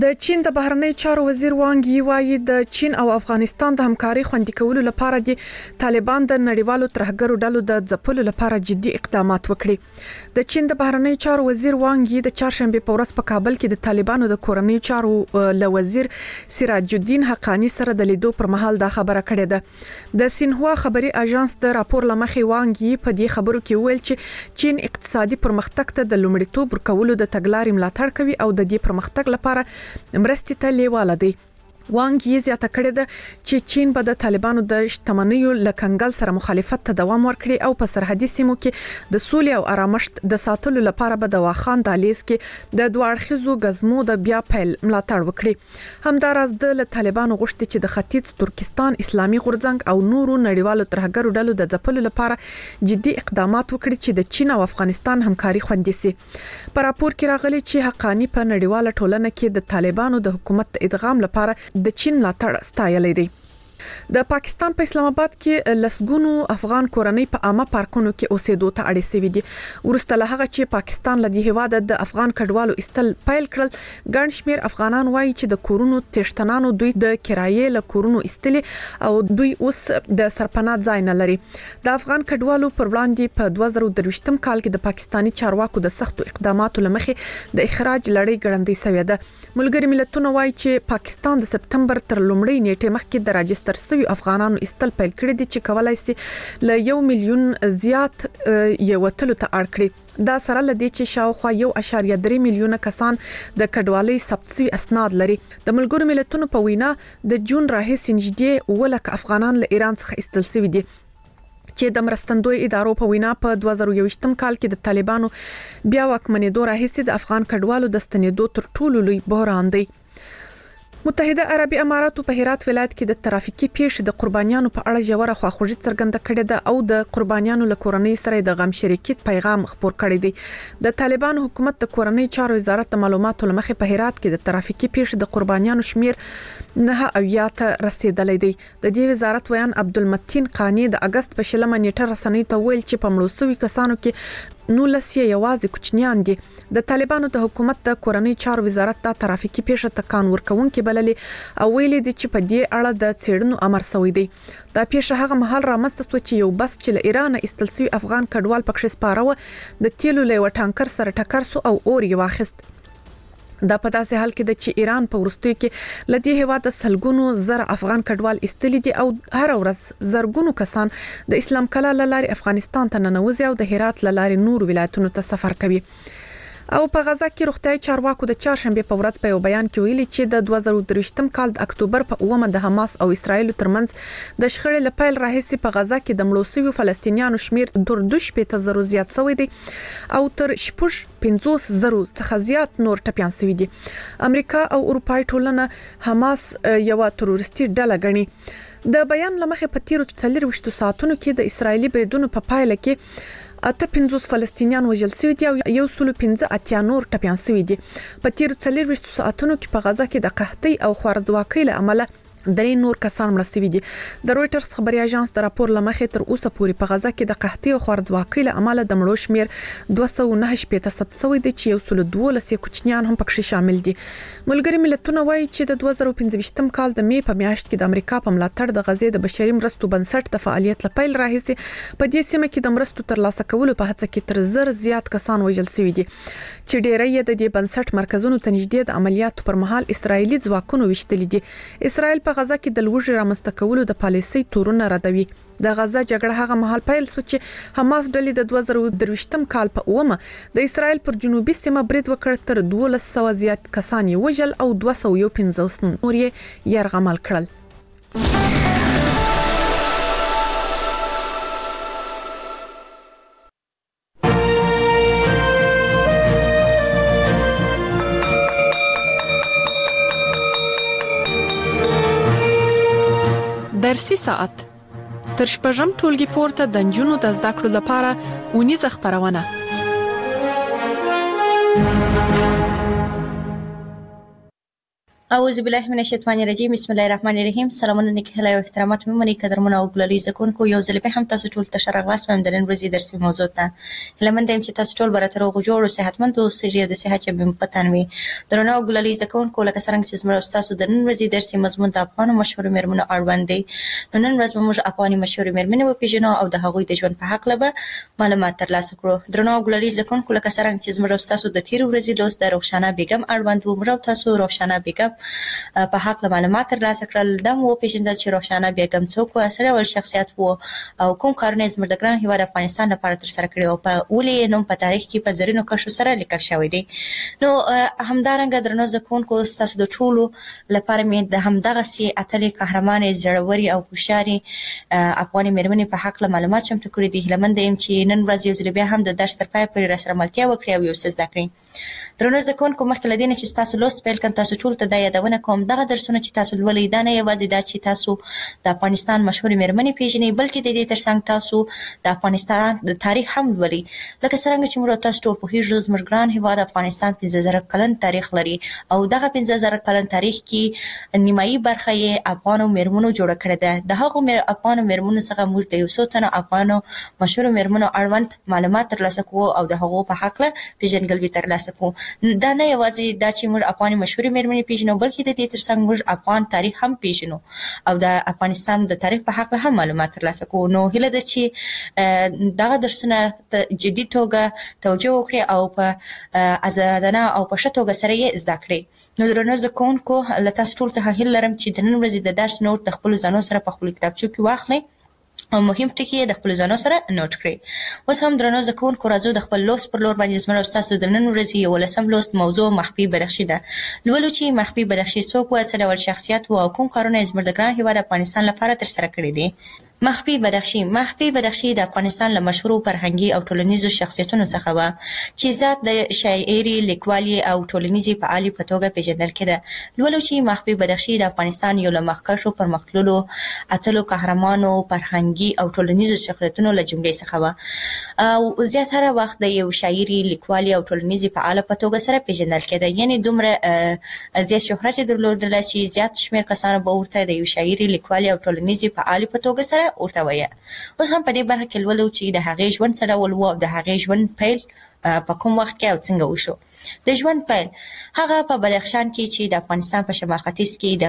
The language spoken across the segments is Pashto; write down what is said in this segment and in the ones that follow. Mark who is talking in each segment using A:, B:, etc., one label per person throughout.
A: د چین د بهرنی چارو وزیر وانګ یی وایي د چین او افغانستان د همکاري خوندي کولو لپاره د طالبان د نړیوالو ترهګرو ډلو د ځپلو لپاره جدي اقدامات وکړي. د چین د بهرنی چارو وزیر وانګ یی د چهارشنبه په ورځ په کابل کې د طالبانو د کورنۍ چارو له وزیر سراج الدین حقانی سره د لیدو پر مهال دا خبره کړې ده. د سینهوا خبري اژانس د راپور لمخې وانګ یی په دې خبرو کې ویل چې چین اقتصادي پرمختګ ته د لومړیتوب ورکولو د تګلارې ملاتړ کوي او د دې پرمختګ لپاره مرستې ته لیواله دی. وانګ یې زیاته کړې ده چې چین به د طالبانو د شتمنیو له کنګل سره مخالفت ته دوام ورکړي او په سرحدي سیمو کې د سولې او آرامښت د ساتلو لپاره به د واخان دهلیز کې د دوه اړخیزو غزمو د بیا پیل ملاتړ وکړي. همداراز د طالبانو غوښتي چې د ختیځ ترکستان اسلامي غورځنګ او نورو نړیوالو ترهګرو ډلو د ځپلو لپاره جدي اقدامات وکړي چې د چین او افغانستان همکاري خوندي سي. په راپور کې راغلي چې حقانی په نړیواله ټولنه کې د طالبانو د حکومت ادغام لپاره د چین ملاتړ ستایلی دی. د پاکستان په اسلام آباد کې لسګونو افغان کورنۍ په عامه پارکونو کې اوسېدو ته اړ شوي دي. ورسته له هغه چې پاکستان له دې هیواده د افغان کډوالو استل پیل کړل، ګڼ شمېر افغانان وایي چې د کورونو څښتنانو دوی د کرایې له کورونو استلي او دوی اوس د سرپناه ځای نه لري. د افغان کډوالو پر وړاندې په 2023م کال کې د پاکستاني چارواکو د سختو اقداماتو لمخې د اخراج لړۍ ګړندۍ شوې ده. ملګري ملتونه وایي چې پاکستان د سپتمبر تر لومړۍ نیټې مخکې د راجستر سوي افغانانو استل پیل کړی دي چې کولای شي ل 1 میلیون زیات یو تلو ته اړ کړي. دا سره لدی چې شاوخوا 1.3 میلیونه کسان د کډوالۍ ثبت شوي اسناد لري. د ملګرو ملتونو په وینا د جون راهیسې نږدې 1 افغانان له ایران څخه استل شوي دي چې د مرستندوی ادارو په وینا په 2021م کال کې د طالبانو بیا واکمنېدو راهیسې د افغان کډوالو د ستنېدو تر ټولو لوی بحران دی. متحده عربي اماراتو په هرات ولایت کې د ترافیکي پیښې د قربانیانو په اړه ژوره خواخوږي څرګنده کړې ده او د قربانیانو له کورنۍ سره د غم شریکیت پیغام خپور کړی دی. د طالبان حکومت د کورنۍ چارو وزارت د معلوماتو لمخې په هرات کې د ترافیکي پیښې د قربانیانو شمیر 9 ته رسیدلی دی. د دې وزارت ویان عبدالمتین قانی د اگست په 20 نیټه رسنۍ ته ویل چې په مړو شوي کسانو کې 19 یوازې کوچنیان دي. د طالبانو د حکومت د کورنۍ چارو وزارت د ترافیکي پیښه تکان ورکوونکې بللې او ویلي دي چې په دې اړه د څېړنو امر شوی دی. دا پیښه هغه مهال رامنځته شوه چې یو بس چې له ایران ایستل شوی افغان کډوال پکښې سپاره د تیلو له یو ټانکر سره ټکر شو او اور یې واخیست. دا په داسې حال کې د چې ایران په وروستیو کې لدی هیواد سلګونو زر افغان کډوال استلی دي او هر ورځ زرګونو کسان د اسلام کلا لاري افغانستان ته ننوځي او د هرات لاري نور ولایتونو ته سفر کوي. او په غزا کې روغتیايي چارواکو د چهارشنبه په ورځ په یو بیان کې ویلي چې د 2023م کال د اکتوبر په 9 د حماس او اسرایل ترمنځ د شخړې لپاره راهیسي په غزا کې د مړو شویو فلسطینیانو شمیر تر 2.0 زیات شوی دی او تر 50 زرو څخه زیات نور ټپيان شوی دي. امریکا او اروپای ټولنه حماس یو تروریستي ډله ګڼي. د بیان لمخې په تیرو 24 ساعتونو کې د اسرایلی بریدونو په پایله کې 50 فلسطینیان وژل شوي دي او 115 نور ټپيان شوي دي. په تیرو 24 ساعتونو کې په غزا کې د قحطۍ او خوارځواکۍ له امله 3 نور کسان مړه شوي دي. د رويټرز خبري اژانس د راپور لمخې تر اوسه پورې په غزا کې د قحطۍ او خوارځواکۍ له امله د مړو شمیر 209 شوی دی چې 112 کوچنیان هم پکې شامل دي. ملګري ملتونه وایي چې د 2015م کال د می په میاشت کې د امریکا په ملاتړ د غزې د بشري مرستو بنسټ د فعالیت لپاره راهیسي په دې سیمه کې د مرستو ترلاسه کولو په هڅه کې تر 1000 زیات کسان وژل شوي دي چې ډېری یې د دې بنسټ مرکزونو ته نږدې د عملیاتو پر مهال اسرایلی ځواکونو وشتلي دي. اسرائیل په غزا کې د لوږې رامنځته کولو د پالیسۍ تورونه ردوي. د غزا جګړه هغه مهال پیل شو چې حماس ډلې د 2023م کال په 9 د اسرائیل پر جنوبي سیمه برید وکړ. تر 1200 زیات کسان یې وژل او 215 نور یې یرغمل کړل. درسي ساعت تر شپږم ټولګي پورته د نجونو د زده کړو لپاره ونیزه خبرونه.
B: اعوذ بالله من الشیطان الرجیم بسم الله الرحمن الرحیم. سلامونه نیک هیله او احترامات مې منی قدرمنه او ګلالي زکونکو یو ځل به هم تاسو ټول ته شرغلاس مې د نن ورځې درسي موضوع ته لمن دیم چې تاسو ټول براتر او جوړ او صحتمند او سریه د صحت چې بم پتانوي درنه او ګلالي زکونکو لکه څنګه چې زموږ تاسو د نن ورځې درسي مضمون د افغان مشهور مېرمنو اړوند دی. نن ورځ موږ افغاني مشهور مېرمنې و پیژنو او د هغوی د ژوند په حق لبه معلومات ترلاسه کړو. درنه او ګلالي زکونکو لکه څنګه چې زموږ تاسو د تیر ورځې لوست د روښانه بیگم اړوند و موږ تاسو روښانه بیگم په حق له معلومات ترلاسه کړل. دا مو پیژندل چې روښانه بیگم څوک و، اصلي ول شخصیت و او کوم کارونه زموږ د ګران هیواد افغانستان لپاره تر سره کړی او په ولې نوم په تاریخ کې په زرینو کرښو سره لیکل شوی دی. نو همدارنګه درنو زکونکو تاسو د ټولو لپاره مې د همدغه سي اتلې قهرمانې زړوري او هوښیاري افغاني مېرمنې په حق له معلومات چمتو کړي دي. هیلمن یم چې نن ورځ یو ځل بیا هم د درس تر پای پورې راسره ملتیا وکړي او یو څه زده کړئ. درنو زکونکو مخکې له دې نه چې تاسو لوست پیل کړئ تاسو ټول ته دا یادونه کوم دغه درسونه چې تاسو لولئ دا نه یوازې دا چې تاسو د افغانستان مشهور مېرمنې پیژنئ بلکې د دې ترڅنګ تاسو د افغانستان د تاریخ هم لولئ. لکه څنګه چې موږ تاسو ټول پوهیږو زموږ ګران هیواد افغانستان 15000 کلن تاریخ لري او دغه 15000 کلن تاریخ کې نیمایي برخه یې افغانو مېرمنو جوړه کړې ده. د هغو افغانو مېرمنو څخه موږ د یو څو تنو افغانو مشهور مېرمنو اړوند معلومات ترلاسه کوو او د هغو په حق له پیژندګلوي ترلاسه کوو. دا نه یوازې دا چې موږ افغاني مشهور مېرمنې پیژنو بلکې د دې ترڅنګ موږ افغان تاریخ هم پیژنو او د افغانستان د تاریخ په حق هم معلومات ترلاسه کوو. نو هیله ده چې دغه درسونه ته جدي توګه توجه وکړئ او په آزادانه او په ښه توګه سره یې زده کړئ. نو درنو زکونکو له تاسو ټول څخه هیله لرم چې د نن ورځې د درس نوټ د خپلو ځانو سره په خپلو کتابچو کې واخلئ او مهم ټکي د خپل ځانو سره نوٹ کړئ. اوس هم درنو زکونکو راځو د خپل لوست پر لور باندې زموږ تاسو د نن ورځې 11 لوست موضوع مخفي بدخشي ده. لولو چې مخفي بدخشي څوک و، څه ډول شخصیت و او کوم کارونه زموږ د ګران هیواد افغانستان لپاره تر سره کړی دي. مخفي بدخشي د افغانستان له مشهورو فرهنګي او ټولنیزو شخصیتونو څخه و چې ذات د شاعري لیکوالي او ټولنیزي فعالي په توګه پیژندل کېده. لولو چې مخفي بدخشي د افغانستان یو له مخکښو پرمختللو اتلو قهرمانو فرهنګي او ټولنیزو شخصیتونو له جملې څخه و او زیاتره وخت د یو شاعري لیکوالي او ټولنیزي فعاله په توګه سره پیژندل کېده. یعنی دومره زیات شهرت درلودل چې زیات شمېر کسانو به ورته د یو شاعري لیکوالي او ټولنیزي فعالي په توګه سره ورته وایي. اوس هم په دې برخه کې لولو چې د هغې ژوند څه ډول و او د هغې ژوند پیل په کوم وخت کې او څنګه وشو. د ژوند پیل هغه په بدخشان کې چې د افغانستان په شمال ختیځ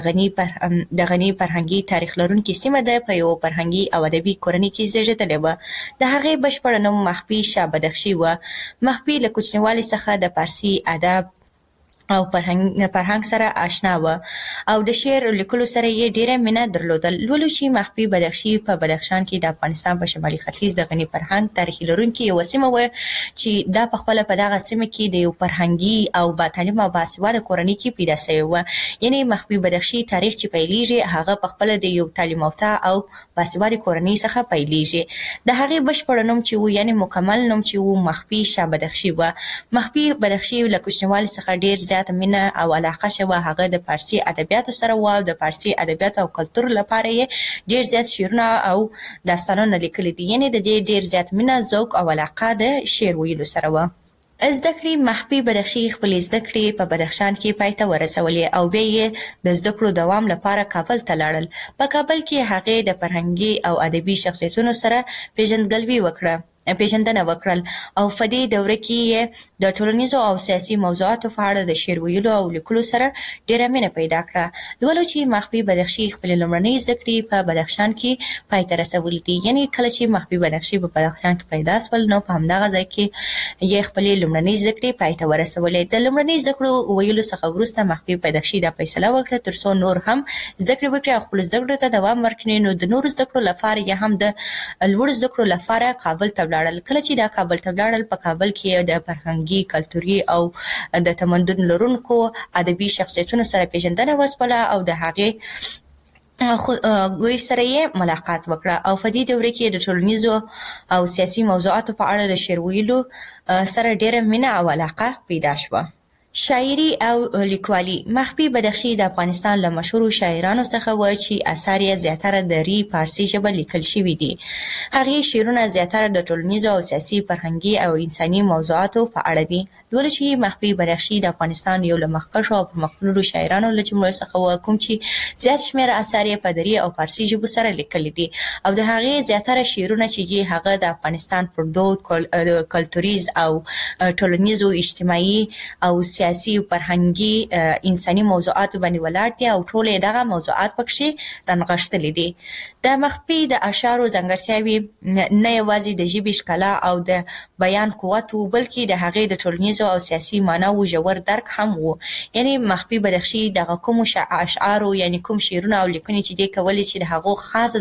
B: کې د غني فرهنګي تاریخ لرونکي سیمه ده په یو فرهنګي او ادبي کورنۍ کې زیږېدلې وه. د هغې بشپړ نوم مخفي شاه بدخشي وه. مخفي له کوچنیوالي څخه د فارسي ادب او فرهنګ سره آشنا و او د شعر لیکلو سره یې ډیره مینه درلودل. لولو چې مخفي بدخشي په بدخشان کې د افغانستان په شمالي ختیځ د غني فرهنګ تاریخي لرونکي یو سیمه و چې دا په خپل په دغه سیمه کې د یو فرهنګي او با تعلیم او باسواده کورنۍ کې پیدا شوی و. یعنی مخفي بدخشي تاریخ چې پیلېږي هغه په خپل د یو تعلیم یافته او باسواده کورنۍ څخه پیلېږي. د هغې بشپړ نوم چې و یعنی مکمل نوم چې و مخفي شاه بدخشي و. مخفي بدخشي له کوچنیوالي څخه ډیر زیات مینه او علاقه شوه. هغه د فارسي ادبیاتو سره و او د فارسي ادبیاتو او کلتور لپاره یې ډیر زیات شعرونه او داستانونه لیکلي دي. یعنی د دې ډیر زیات مینه، ذوق او علاقه د شعر ویلو سره و. زده کړې مخفي بدخشي خپلې زده کړې په بدخشان کې پای ته ورسولې او بیا یې د زده کړو دوام لپاره کابل ته لاړل. په کابل کې هغې د فرهنګي او ادبي شخصیتونو سره پیژندنه وکړل او په دې دوره کې یې د ټولنیزو او سیاسي موضوعاتو په اړه د شعر ویلو او لیکلو سره ډیره مینه پیدا کړه. لولو چې مخفي بدخشي خپلې لومړنۍ زده کړې په بدخشان کې پای ته رسولې دي. یعنی کله چې مخفي بدخشي په بدخشان کې پیدا شول نو په همدغه ځای کې یې خپلې لومړنۍ زده کړې پای ته ورسولې. د لومړنۍ زده کړو ویلو څخه وروسته مخفي بدخشي دا فیصله وکړه تر څو نور هم زده کړې وکړي او خپلو زده کړو ته دوام ورکړي. نو د نورو زده کړو لپاره یې هم د لوړو زده کړو لپاره کابل ته کله چې دا کابل ته ولاړل په کابل کې د فرهنګي، کلتوري او د تمدن لرونکو ادبي شخصیتونو سره پیژندنه وسوله او د هغې ګوی سره یې ملاقات وکړه او په دې دوره کې د ټولنیزو او سیاسي موضوعاتو په اړه د شعر ویلو سره ډیره مینه او علاقه پیدا شوه شاعري او لیکوالي محبي بدخشي د افغانستان له مشهورو شاعرانو څخه و چې اثار یې زیاتره د ری فارسي ژبه لیکل شوي دي. هغې شعرونه زیاتره د ټولنیزو او سیاسي فرهنګي او انساني موضوعاتو په اړه دي. لوړ چې محبي بدخشي د افغانستان یو له مخکښو او پرمختللو شاعرانو له جملې څخه و کوم چې زیات شمېر اثار یې په دري او فارسي ژبو سره لیکلي دي او د هغې زیاتره شعرونه چې هغه د افغانستان پر دود کلتوریز او ټولنیزو اجتماعي او سیاسي فرهنګي انساني موضوعات باندې ولاړ دي او ټول دغه موضوعات پکې رانغښتلي دي. د محبي د اشعارو ځانګړتیاوې نه یوازې د ژبې ښکلا او د بیان قوت وو بلکې د هغې د ټولنیزو او سیاسي معناوو ژور درک هم وو. یعنی محبي بدخشي دغه کوم اشعارو یعنی کوم شعرونه او لیکنې چې دی کولې چې د هغو خاصه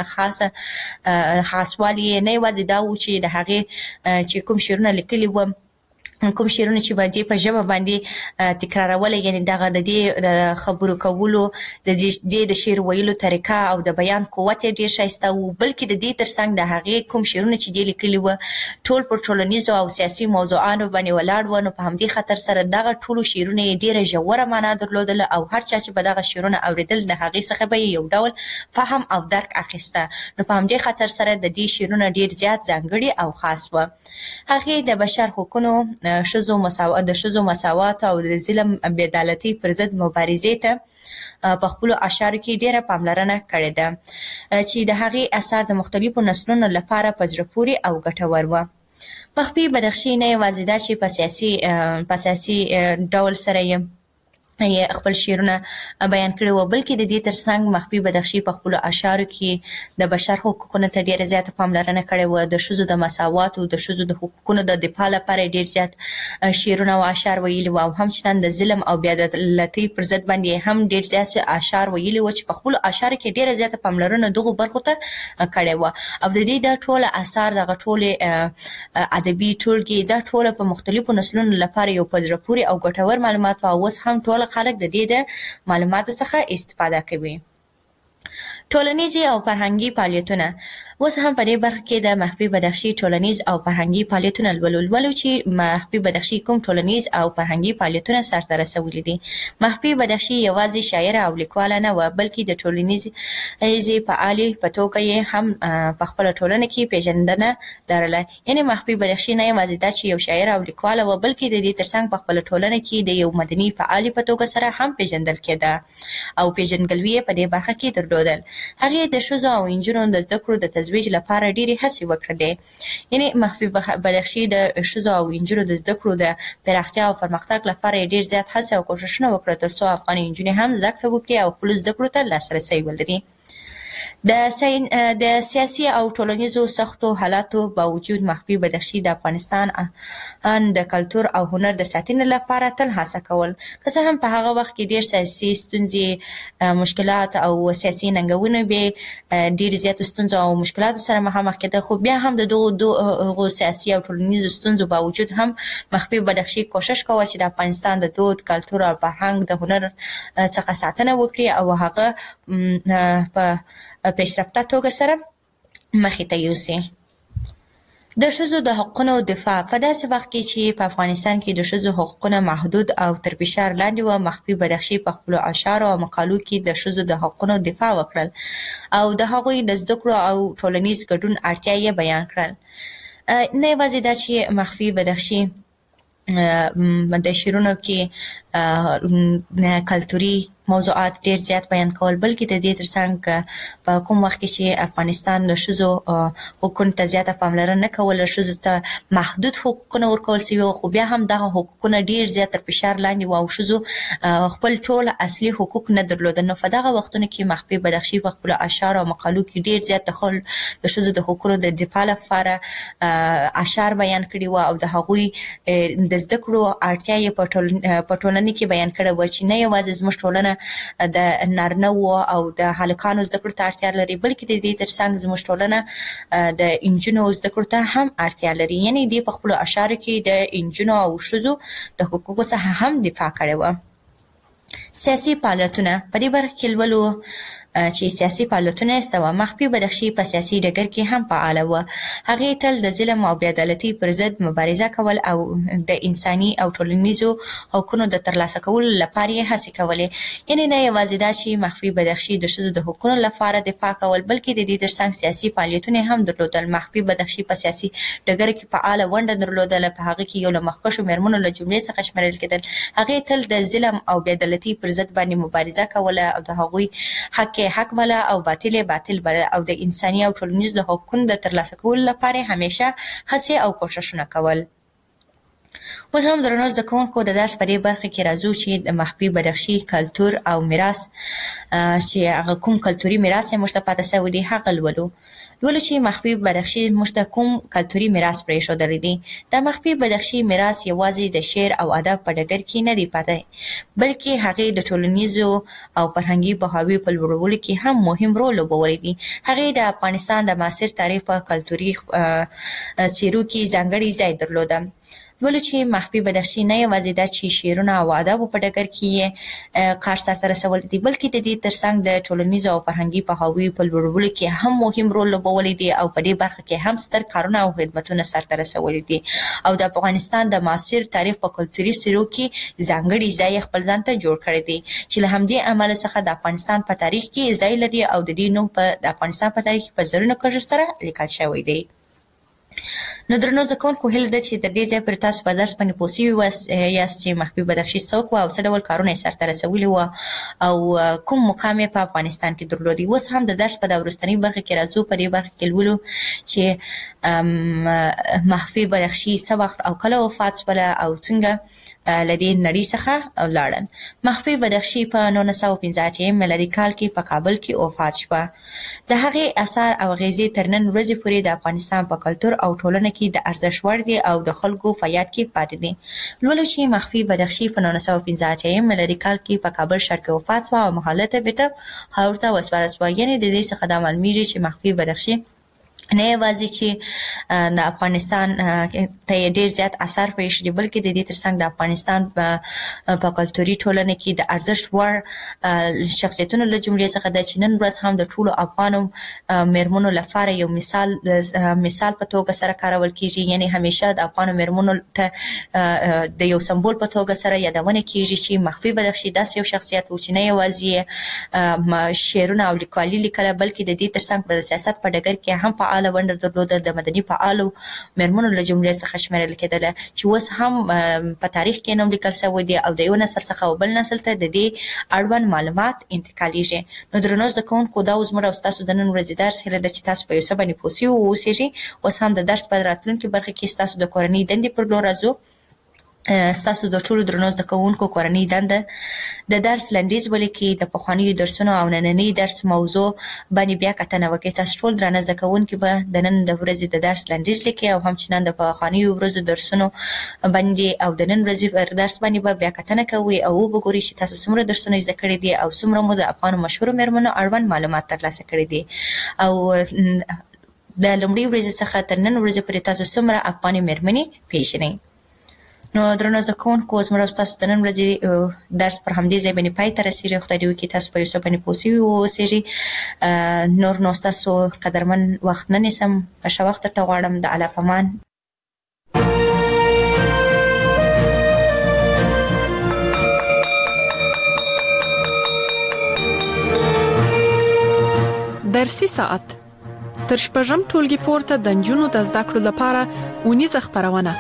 B: ځانګړنه خاصوالی نه یوازې دا و چې د هغې چې کوم شعرونه لیکلي وو کوم شعرونه چې باندې په ژبه باندې تکرارول یعنی دغه د دې د خبرو کولو د دې د شعر ویلو طریقه او د بیان قوت ډیر شایسته وو بلکې د دې ترڅنګ د هغې کوم شعرونه چې دی لیکلي وو ټول پر ټولنیزو او سیاسي موضوعاتو باندې ولاړ و. نو په همدې خاطر سره دغه ټولو شعرونه یې ډیره ژوره معنا درلودله او هر چا چې به دغه شعرونه اوریدل د هغې څخه به یو ډول فهم او درک اخیسته. نو په همدې خاطر سره د دې شعرونه ډیر زیات ځانګړي او خاص و. هغې د بشر حقوقو د ښځو مساوات او د ظلم بېعدالتۍ پر ضد مبارزې ته په خپلو اشعارو کې ډیره پاملرنه کړې ده چې د هغې اثار د مختلفو نسلونو لپاره په زړه پورې او ګټور وو. محبي بدخشي نه یوازې دا چې په سیاسي ډول سره یې خپل شعرونه بیان کړي وو بلکې د دې ترڅنګ محبي بدخشي په خپلو اشعارو کې د بشر حقوقو ته ډیره زیاته پاملرنه کړې وه. د ښځو د مساواتو د ښځو د حقوقو د دفاع لپاره ډیر زیات شعرونه او اشعار ویلي وو او همچنان د ظلم او بېعدالتۍ پر ضد باندې هم ډیر زیات اشعار ویلي وو چې په خپلو اشعارو کې ډیره زیاته پاملرنه دغو برخو ته کړې وه او د دې د ټوله اثار دغه ټولې ادبي ټولګې دا ټوله په مختلفو نسلونو لپاره یو په زړه پورې او ګټور معلومات او اوس هم ټول خلک د دې د معلوماتو څخه استفاده کوي. ټولنیزي او فرهنګي فعالیتونه اوس هم په دې برخه کې د محبي بدخشي ټولنیز او فرهنګي فعالیتونه لولو چې محبي بدخشي کوم ټولنیز او فرهنګي فعالیتونه سرته رسولي دي. محبي بدخشي یوازې شاعره او لیکواله نه وه بلکې د ټولنیزې فعالې په توګه یې هم په خپله ټولنه کې پیژندنه لرله. یعنې محبي بدخشي نه یوازې دا چې یو شاعره او لیکواله وه بلکې د دې ترڅنګ په خپله ټولنه کې د یو مدني فعالې په توګه سره هم پیژندل کېده او پیژندګلوي یې په دې برخه کې درلودل. هغې د ښځو او نجونو د زده کړو د تزویج لپاره ډیرې هڅې وکړلې. یعنې محبي بدخشي د ښځو او نجونو د زده کړو د پراختیا او پرمختګ لپاره یې ډیر زیات هڅې او کوښښونه وکړه ترڅو افغاني نجونې هم زده کړه وکړي او خپلو زده کړو ته لاسرسی ولري. د سیاسي او ټولنیزو سختو حالاتو باوجود محبي بدخشي د افغانستان د کلتور او هنر د ساتنې لپاره تل هڅه کول. که څه هم په هغه وخت کې ډیر سیاسي ستونزې مشکلات او سیاسي ننګونې به ډیر زیات ستونزو او مشکلاتو سره مخامخ کېده خو بیا هم د دغو سیاسي او ټولنیزو ستونزو باوجود هم محبي بدخشي کوښښ کوه چې د افغانستان د دود کلتور او فرهنګ د هنر څخه ساتنه وکړي او هغه په پیشرفته توګه سره مخې ته یوسي. د ښځو د حقونو دفاع په داسې وخت کې چې په افغانستان کې د ښځو حقونه محدود او تر فشار لاندې وو محبي بدخشي په خپلو اشعارو او مقالو کې د ښځو د حقونو دفاع وکړل او د هغوی د زده کړو او ټولنیز ګډون اړتیا یې بیان کړل. نه یوازې دا چې محبي بدخشي د شعرونو کې کلتوري موضوعات ډیر زیات بیان کول بلکې د دې ترڅنګ په کوم وخت کې چې افغانستان د ښځو حقوقو ته زیاته پاملرنه نه کوله ښځو ته محدود حقوقونه ورکول شوي وو خو بیا هم دغه حقوقونه ډیر زیات تر فشار لاندې وو او ښځو خپل ټول اصلي حقوق نه درلودل. نو په دغه وختونو کې محبي بدخشي په خپلو اشعارو او مقالو کې ډیر زیات د ښځو د حقوقو د دفاع لپاره اشعار بیان کړي وو او د هغوی د زده کړو اړتیا یې په ټولنه کې بیان کړې وه چې نه یوازې زموږ ټولنه د نارینه‌وو او د هلکانو زده کړو ته اړتیا لري بلکې د دې ترڅنګ زموږ ټولنه د نجونو زده کړو ته هم اړتیا لري. یعنې دوی په خپلو اشعارو کې د نجونو او ښځو د حقوقو څخه هم دفاع کړې وه. سیاسي فعالیتونه په دې برخه کې لولو چې سیاسي فعالیتونه سوا. مخفي بدخشي په سیاسي ډګر کې هم فعال و. هغه تل د ظلم او بې عدالتۍ پر ضد مبارزه کول او د انساني او ټولنیزو حقوقو د ترلاسه کولو لپاره هڅې کولې. یعنی نه یوازې دا چې مخفي بدخشي د ښځو د حقوقو لپاره دفاع کول، بلکې د دې ترڅنګ سیاسي فعالیتونه هم درلودل. مخفي بدخشي په سیاسي ډګر کې فعال ونډه درلودله. په هغه کې یو له مخکښو میرمنو له جملې څخه شمیرل کېدل. هغې تل د ظلم او بې عدالتۍ پر ضد باندې مبارزه کوله او د هغوی حق بله او باطل بله او د انساني او ټولنیزو حقوقو د ترلاسه کولو لپاره همیشه هڅې او کوښښونه کول. اوس هم درنو زده کوونکو د درس په دې برخه کې راځو چې د مخفي بدخشي کلتور او میراث چې هغه کوم کلتوري میراث یې موږ ته پاته سوی دی هغه لولو چې مخفي بدخشي موږ ته کوم کلتوري میراث پرېښودلی دی. د مخفي بدخشي میراث یوازې د شعر او ادب په ډګر کې نه دی پاته، بلکې هغې د ټولنیزو او فرهنګي پوهاوي په لوړولو کې هم مهم رول لوبولی دی. هغې د افغانستان د معاصر تاریخ په کلتوري څیرو کې ځانګړی ځای درلوده. ولې چې مخفي بدخشي نه یوازې دا چې شعرونه او ادب په ډګر کې کار سرته رسولی دی، بلکې د دې ترڅنګ د ټولنیزو او فرهنګي پوهاوي په لوړولو کې هم مهم رول لوبولی دی او په دې برخه کې هم ستر کارونه او خدمتونه سرته رسولی دي او د افغانستان د معاصر تاریخ په کلتوري څیرو کې ځانګړی ځای خپل ځان ته جوړ کړی دی چې له همدې امله څخه د افغانستان په تاریخ کې ځای لري او د دې نوم په د افغانستان په تاریخ په زرینو کرښو سره لیکل شوی دی. نو درنو زده کوونکو هیله ده چې د دې ځای پر تاسو په درس باندې پوه سوي یاست چې مخفي بدخشي څوک وه او څه ډول کارونه یې سرته رسولي وه او کوم مقام یې په افغانستان کې درلودی. اوس هم د درس په دا وروستنۍ برخه کې راځو. په دې برخه کې لولو چې مخفي بدخشي څه وخت او کله وفات شوله او څنګه له دې نړۍ څخه ولاړل. مخفي بدخشي په 1985 میلادي کال کې په کابل کې وفات شوه. د هغې اثار او اغیزې تر نن ورځې پورې د افغانستان په کلتور او ټولنه کې د ارزښت وړ دي او د خلکو په یاد کې پاتې دي. لولو چې مخفي بدخشي په 1985 میلادي کال کې په کابل ښار کې وفات شوه او محله ته بیرته خاورو ته وسپارل شوه. یعنې د دې څخه دا معلومیږي چې مخفي بدخشي نه یوازې چې د افغانستان ته یې ډېر زیات اثر پرېښي دي، بلکې د دې ترڅنګ د افغانستان په کلتوري ټولنه کې د ارزښت وړ شخصیتونو له جملې څخه ده چې نن ورځ هم د ټولو افغانو میرمنو لپاره یو مثال په توګه سره کارول کېږي. یعنې همیشه د افغانو میرمنو ته د یو سمبول په توګه سره یادونه کېږي چې مخفي بدخشي داسې یو شخصیت و چې نه یوازې شعرونه او لیکوالي لیکله، بلکې د دې ترڅنګ په سیاست په ډګر کې هم فعاله ونډه درلوده. د مدني فعالو میرمنو له جملې څخه شمیرل کېدله چې اوس هم په تاریخ کې نوم لیکل شوی دی او د یو نسل څخه بل نسل ته د دې اړوند معلومات انتقالیږي. نو درنو زده کوونکو دا زموږ او ستاسو د نن ورځې درس هیله ده چې تاسو په یو څه باندې پوه سوي واوسېږئ. اوس هم د درس په راتلونکي برخه کې ستاسو د کورنۍ دندې پر لور راځو. ستاسو د ټولو درنو زده کوونکو کورنۍ دنده د درس لنډیز ولیکئ. د پخوانیو درسونو او نننۍ درس موضوع باندې بیا کتنه وکړئ. تاسو ټول درانه زده کوونکي به د نن د ورځې د درس لنډیز لیکئ او همچنان د پخوانیو ورځو درسونو باندې او د نن ورځې پر درس باندې به بیا کتنه کوئ او وګورئ چې تاسو څومره درسونه زده کړي دي او څومره مو د افغانو مشهورو میرمنو اړوند معلومات ترلاسه کړي دي او د لومړۍ ورځې څخه تر نن ورځې پورې تاسو څومره افغاني میرمنې پیژنئ. نو درنو زده کوونکو زموږ او ستاسو د نن ورځې درس پر همدې ځای باندې پای ته رسېږي. خدای دې وکړي تاسو په یو څه باندې پوه سوي واوسېږئ. نور نو ستاسو قدرمن وخت نه نیسم. ښه وخت درته غواړم. د الله په امان.
A: درسي ساعت تر شپږم ټولګي پورته د نجونو د زده کړو لپاره اونیزه خپرونه.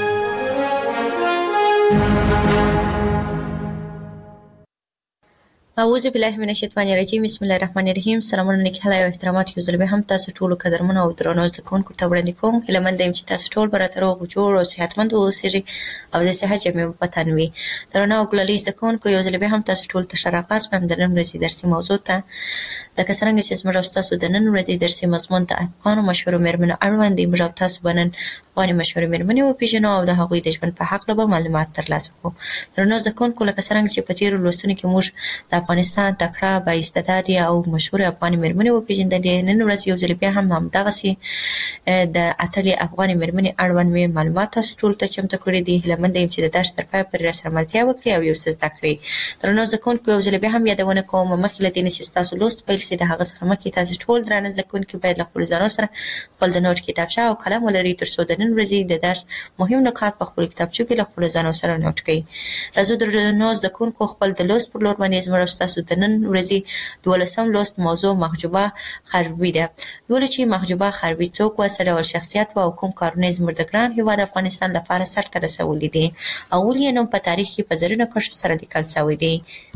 B: اعوذ بالله من الشیطان الرجیم. بسم الله الرحمن الرحیم. سلامونه نیک هیله او احترامات یو ځل بیا هم تاسو ټولو قدرمنو او درنو زده کوونکو ته وړاندې کوم. هیله مند یم چې تاسو ټول به راته روغ جوړ او صحتمند واوسئ او د صحت جامې په تن وي. درنو او ګلالي زده کوونکو یو ځل بیا هم تاسو ټول ته ښه راغلاست په د نن ورځې درسي موضوع ته. لکه څرنګه چې زموږ او ستاسو د نن ورځې درسي مضمون د افغانو مشهورو میرمنو اړوند دی. موږ او تاسو به نن افغاني مشهورې مېرمنې وپېژنو او د هغوی د ژوند په هکله به معلومات ترلاسه کړو. درنو زده کوونکو، لکه څرنګه چې په تېرو لوستونو کې موږ د افغانستان تکړه، بااستعداده او مشهورې افغاني مېرمنې وپېژندلې، نن ورځ یو ځل بیا هم همدغسې د اتلې افغاني مېرمنې اړوند مې معلومات تاسو ټولو ته چمتو کړي دي. هیله منده یم چې د درس تر پایه پورې راسره ملتیا وکړي او یو څه زده کړئ. درنو زده کوونکو، یو ځل بیا هم یادونه کوم، مخکې له دې نه چې ستاسو لوست پیل شي، د هغه څخه مخکې تاسو ټول درانه زده کوونکي باید له خپلو ځانونو سره خپل د نوټ کتابچه او قلم ولرئ، تر څو د نن ورځې د درس مهم نکات په خپلو کتابچو کې له خپلو ځانونو سره نوټ کړئ. راځو درنو زده کوونکو، خپل د لوست پر لور باندې زموږ او ستاسو د نن ورځې 12 لوست موضوع محجوبه خربي ده. لولو چې محجوبه خربي څوک وه، څه ډول شخصیت وه او کوم کارونه یې زموږ د ګران هېواد افغانستان لپاره سرته رسولي دي او ولې یې نوم په تاریخ کې په زرینو کرښو سره لیکل شوی دی.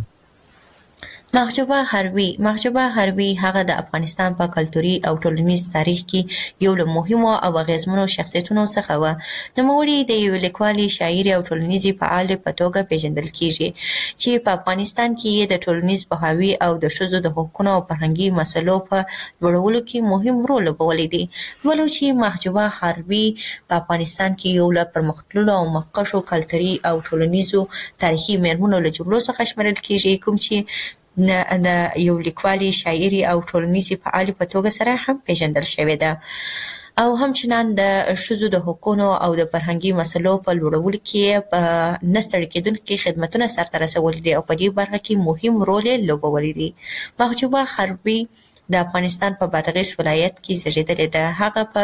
B: محجوبه خربي هغه د افغانستان په کلتوري او ټولنیز تاریخ کې یو له مهمو او اغیزمنو شخصیتونو څخه وه. نوموړې د یوې لیکوالې، شاعرې او ټولنیزې فعالې په توګه پیژندل کیږي چې په افغانستان کې یې د ټولنیز پوهاوي او د ښځو د حقونو او فرهنګي مسلو په لوړولو کې مهم رول لوبولی دی. ولو چې محجوبه خربي په افغانستان کې یو له پرمختللو او مخکښو کلتوري او ټولنیزو تاریخي مېرمنو له جملو څخه شمېرل کیږي، کوم چې د یو لیکوالې، شاعرې او ټولنیزې فعالې په توګه سره هم پیژندل شوې ده او همچنان د ښځو د حقونو او د فرهنګي مسلو په لوړولو کې په نه ستړي کېدونکي خدمتونه سرته رسولي دي او په دې برخه کې مهم رول یې لوبولی دی. محجوبه خربي د افغانستان په بادغیس ولایت کې زیږېدلې ده. هغه په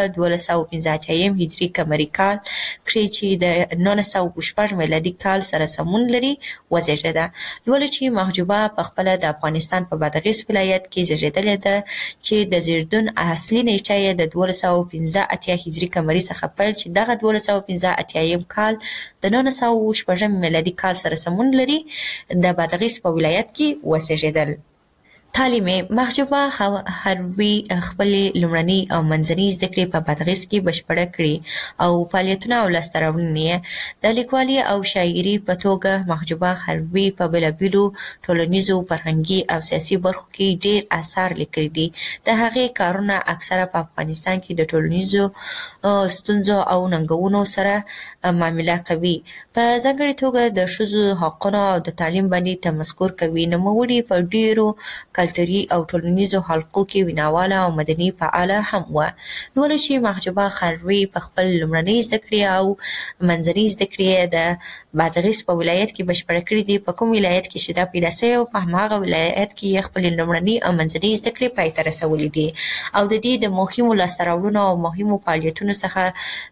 B: 1285 هجري قمري کال کښې چې د 1906 میلادي کال سره سمون لري وزیږېده. لولو چې محجوبه په خپله د افغانستان په بادغیس ولایت کې زیږېدلې ده چې د زیږدون اصلي نیټه یې د 1285 هجري قمري څخه پیل چې دغه 1285 کال د 1906 میلادي کال سره سمون لري د بادغیس په ولایت کې وزیږېدل. تعلیم: محجوبه خربي خپلې لومړنۍ او منځنۍ زده کړې په بادغیس کې بشپړه کړې او فعالیتونه او لاسته راوړنې یې د لیکوالۍ او شاعرۍ په توګه محجوبه خربي په بېلابېلو ټولنیزو، فرهنګي او سیاسي برخو کې ډېر اثار لیکلي دي. د هغې کارونه اکثره په افغانستان کې د ټولنیزو ستونزو او ننګونو سره معامله کوي. په ځانګړې توګه د ښځو حقونو او د تعلیم باندې تمسکر کوي. نوموړې په ډېرو کلتوري او ټولنیزو حلقو کې ویناواله او مدني فعاله هم وه. لولو چې محجوبه خربي په خپل لومړنۍ زده کړې او منځنۍ زده کړې د بادغیس په ولایت کې بشپړه کړې دي. په کوم ولایت کې چې دا پیدا شوې وه، په هماغه ولایت کې یې خپلې لومړنۍ او منځنۍ زده کړې پای ته رسولي دي او د دې د مهمو لاسته راوړنو او مهمو فعالیتونو څخه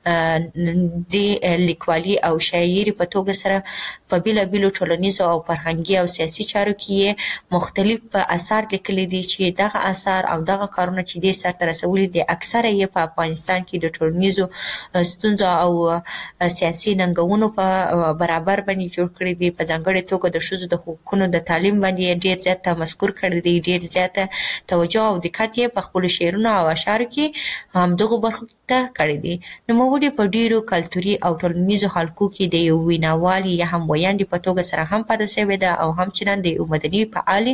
B: د لیکوالۍ او شاعرۍ په توګه سره په بېلابېلو ټولنیزو او فرهنګي او سیاسي چارو کې یې مختلف آثار لیکلي دي چې دغه آثار او دغه کارونه چې دې سرته رسولي دي اکثره یې په افغانستان کې د ټولنیزو ستونزو او سیاسي ننګونو په برابر باندې جوړ کړي دي. په ځانګړې توګه د ښځو د حقونو د تعلیم باندې ډېر زیات تمسکر کړی دی، ډېر زیاته توجه او دقت یې په خپلو شعرونو او اشعارو کې همدغو برخو ته کړی دی. نوموړې په ډېرو کلتوري او ټولنیزو حلقو کې د یو ویناوالې یا هم ویاندې په توګه سره هم پاتې شوې ده او همچنان د یو مدني فعالې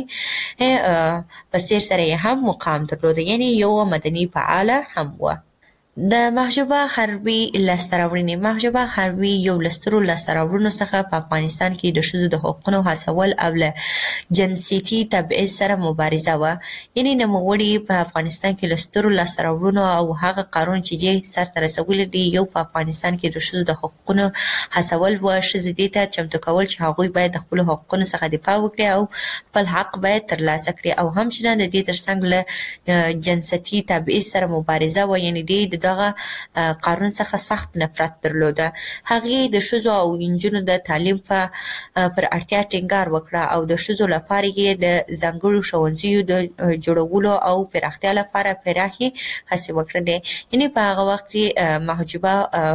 B: په څېر سره یې هم مقام درلوده، یعنې یو مدني فعاله هم وه. د محجوبه خربي لاسته راوړنې: محجوبه خربي یو له سترو لاسته راوړنو څخه په افغانستان کې د ښځو د حقونو هڅول او له جنسیتي تبعیض سره مبارزه وه. یعنې نوموړې په افغانستان کې له سترو لاسته راوړنو او هغه کارونه چې دې سرته رسولي دي، یو په افغانستان کې د ښځو د حقونو هڅول وه. ښځې دې ته چمتو کول چې هغوی باید د خپلو حقونو څخه دفاع وکړي او خپل حق باید ترلاسه کړي او همچنان د دې ترڅنګ له جنسیتي تبعیض سره مبارزه وه. یعنې دې دغه قانون څخه سخت نفرت درلوده. هغې د ښځو او نجونو د تعلیم پر اړتیا ټینګار وکړه او د ښځو لپاره یې د ځانګړو ښوونځیو د جوړولو او پراختیا لپاره پراخې هڅې وکړلې. یعنې په هغه وخت کې محجوبه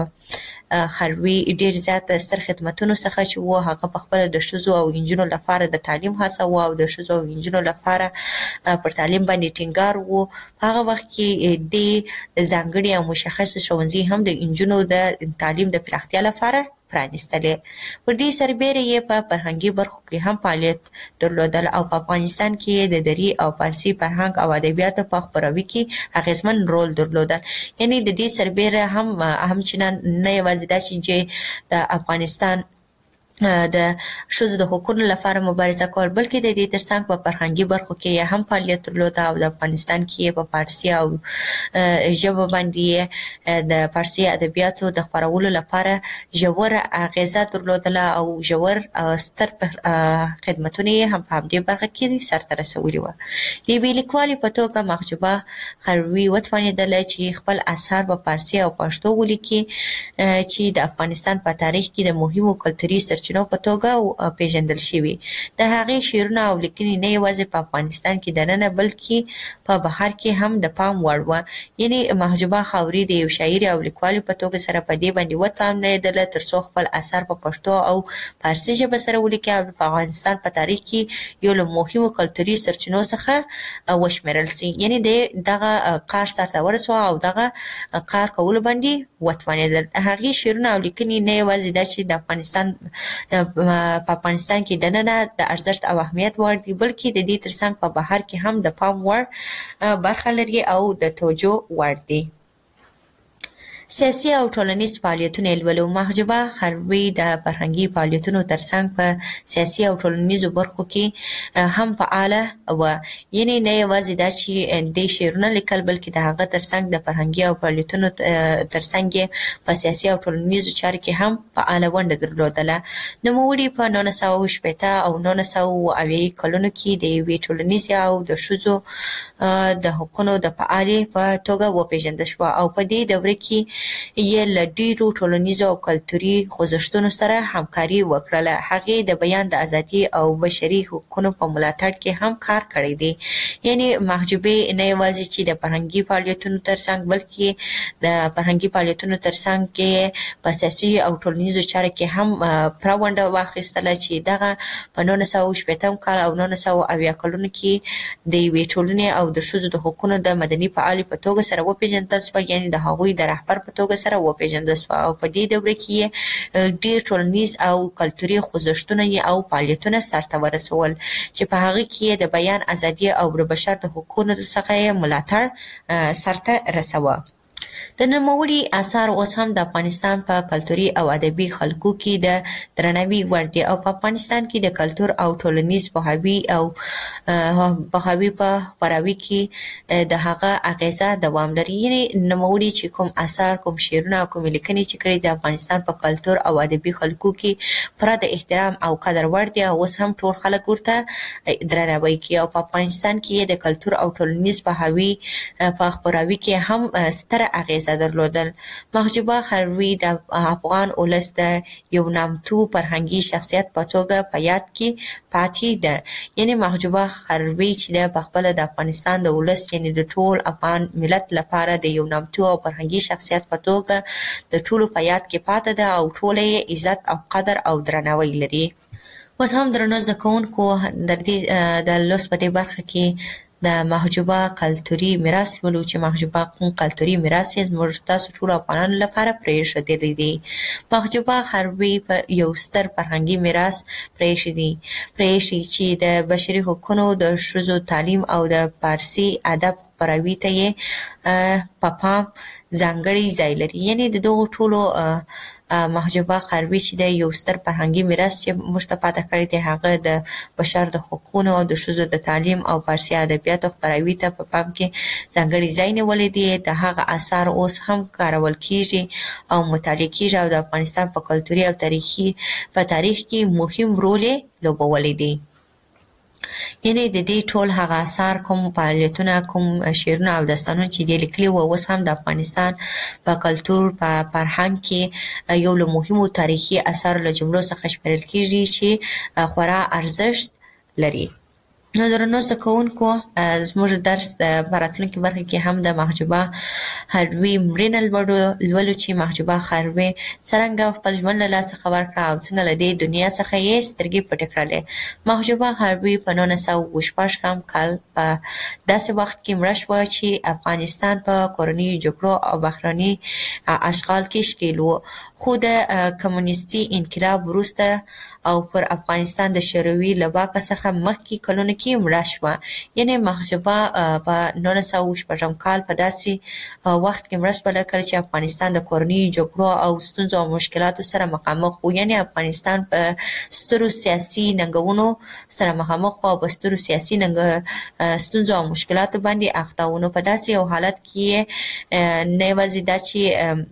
B: خربي ډېر زیات ستر خدمتونو څخه چې و هغه په خپله د ښځو او نجونو لپاره د تعلیم هڅه وه او د ښځو او نجونو لپاره پر تعلیم باندې ټینګار و. په هغه وخت کې د ځانګړي او مشخص ښوونځي هم د نجونو د تعلیم د پراختیا لپاره پرانیستلې. پر دې سربېره یې په فرهنګي برخو کې هم فعالیت درلودل او په افغانستان کې د دري او فارسي فرهنګ او ادبیاتو په خپراوي کې اغیزمن رول درلودل. یعنی د دې سربېره هم چې نه یوازې دا چې د افغانستان د ښځو د حقوقو لپاره مبارزه کول، بلکې د دې ترڅنګ په فرهنګي برخو کې هم فعالیت درلود او د افغانستان کې په فارسي او ژبه باندې د فارسي ادبیاتو د خپرولو لپاره ژور اغیزه درلودله او ژور ستر خدمتونه هم په همدې برخه کې سرته رسولي وو. د یوې لیکوالې په توګه محجوبه خروي وتوانېدله چې خپل اثار په فارسي او پښتو ولیکي چې د افغانستان په تاریخ کې د مهمو کلتوري سرچینو په توګه پیژندل شوي. د هغې شعرونه او لیکنې نه یوازې په افغانستان کې دننه بلکې په بهر کې هم د پام وړ وه. یعنی محجوبه خاوري د یو شاعر او لیکوالې په توګه سره په دې باندې وتوانېدله ترڅو خپل اثار په پښتو او فارسي ژبه سره ولیکي او په افغانستان په تاریخ کې یو له مهمو کلتوري سرچینو څخه وشمېرل سي. یعنی دغه کار سرته ورسوه او دغه کار کولو باندې وتوانېدل. هغې شعرونه او لیکنې نه یوازې دا چې د افغانستان په افغانستان کې دننه د ارزښت او اهمیت وړ دي، بلکې د دې ترڅنګ په بهر کې هم د پام وړ برخه لري او د توجه وړ دي. سیاسي او ټولنیز فعالیتونه یې لولو. محجوبه خروي د فرهنګي فعالیتونو ترڅنګ په سیاسي او ټولنیزو برخو کې هم فعاله وه. یعنې نه یوازې دا چې دې شعرونه لیکل، بلکې د هغه ترڅنګ د فرهنګي او فعالیتونو ترڅنګ یې په سیاسي او ټولنیزو چارو کې هم فعاله ونډه درلودله. نوموړي په 1960 او 1980 کلونو کې د یوې ټولنیزې او د ښځو د حقوقو د فعالې په توګه وپېژندل شوه او په دې دوره کې یې له ډېرو ټولنیزو او کلتوري خوځښتونو سره همکاري وکړله. هغې د بیان د ازادي او بشري حقوقو په ملاتړ کې هم کار کړی دی. یعنی محجوبې نه یوازې چې د فرهنګي فعالیتونو ترڅنګ، بلکې د فرهنګي فعالیتونو ترڅنګ کې په سیاسي او ټولنیزو چارو کې هم پوره ونډه واخیستله چې دغه په 1960 کال او 1980 کلونو کې د یوې ټولنې او د ښځو د حقوقو د مدني فعالې په توګه سره وپېژندل شوه. یعنې د هغوی د رهبر په توګه سره وپېژندل شوه او په دې دوره کې یې ډېر ټولنیز او کلتوري خوځښتونه او فعالیتونه سرته ورسول چې په هغه کې یې د بیان ازادي او د بشر د حقوقو څخه یې ملاتړ سرته رسوه. د نوموړي اثار اوس هم د افغانستان په کلتوري او ادبي خلکو کې د درناوي وړ دي او په افغانستان کې د کلتور او ټولنیز پوهاوي په خپراوي کې د هغه اغیزه دوام لري. یعنې نوموړي چې کوم اثار، کوم شعرونه او کوم لیکنې چې کړي د افغانستان په کلتور او ادبي خلکو کې پوره د احترام او قدر وړ دي او اوس هم ټول خلک ورته درناوی کوي او په افغانستان کې د کلتور او ټولنیز پوهاوي په خپراوي کې هم ستره اغیزه درلودل. محجوبه خروي د افغان ولس د یو نامتو فرهنګي شخصیت په توګه په یاد کې پاتې ده. یعنې محجوبه خروي چې په خپله د افغانستان د ولس، یعنې د ټول افغان ملت لپاره د یو نامتو او فرهنګي شخصیت په توګه د ټولو په یاد کې پاتې ده او ټول یې عزت او قدر او درناوی لري. اوس هم درنو زده کوونکو د لوست په دې برخه کې د محجوبه کلتوري میراث ولولو چې محجوبه کوم کلتوري میراث یې زموږ تاسو ټولو افغانانو لپاره پرېښودلی دی. محجوبه خروي په یو ستر فرهنګي میراث پرېښي چې د بشري حقوقو، د ښځو تعلیم او د فارسي ادب خپراوي ته یې په پام ځانګړی ځای لري. یعنې د دغو ټولو محجوبه خروي چې د یو ستر فرهنګي میراث چې موږ ته پاته کړی دی، هغه د بشر د حقوقو او د ښځو د تعلیم او فارسي ادبیاتو خپراوي ته په پام کې ځانګړی ځای نیولی دی. د هغه اثار اوس هم کارول کیږي او مطالعه کیږي او د افغانستان په کلتوري او تاریخ کې مهم رول یې لوبولی دی. یعنې د دې ټول هغه اثار، کوم فعالیتونه، کوم شعرونه او داستانونه چې دې لیکلي وو، اوس هم د افغانستان په کلتور، په فرهنګ کې یو له مهمو تاریخي اثارو له جملو څخه شمیرل کیږي چې خورا ارزښت لري. نو درنو زده کوونکو، زموږ درس د راتلونکي برخه کې هم د محجوبه هاروي مړینه لولو چې محجوبه هاروي څرنګه خپل ژوند له لاسه ورکړه او څنګه له دې دنیا څخه یې سترګې پټې کړلې. محجوبه هاروي په 1914 کال په داسې وخت کې مړه شوه چې افغانستان په کورنیو جګړو او بهرني اشغال کې ښکېل و، خو د کمونیستي انقلاب وروسته او پر افغانستان د شوروي له واکه څخه مخکې کلونو کې مړه شوه. یعنې محجوبه په 1914 کال په داسې وخت کې مړه شوه کله چې افغانستان د کورنیو جګړو او ستونزو او مشکلاتو سره مخامخ و. یعنې افغانستان په سترو سیاسي ننګونو سره مخامخ و او په سترو سیاسي ستونزو او مشکلاتو باندې اخته و. نو په داسې یو حالت کې نه یوازې دا چې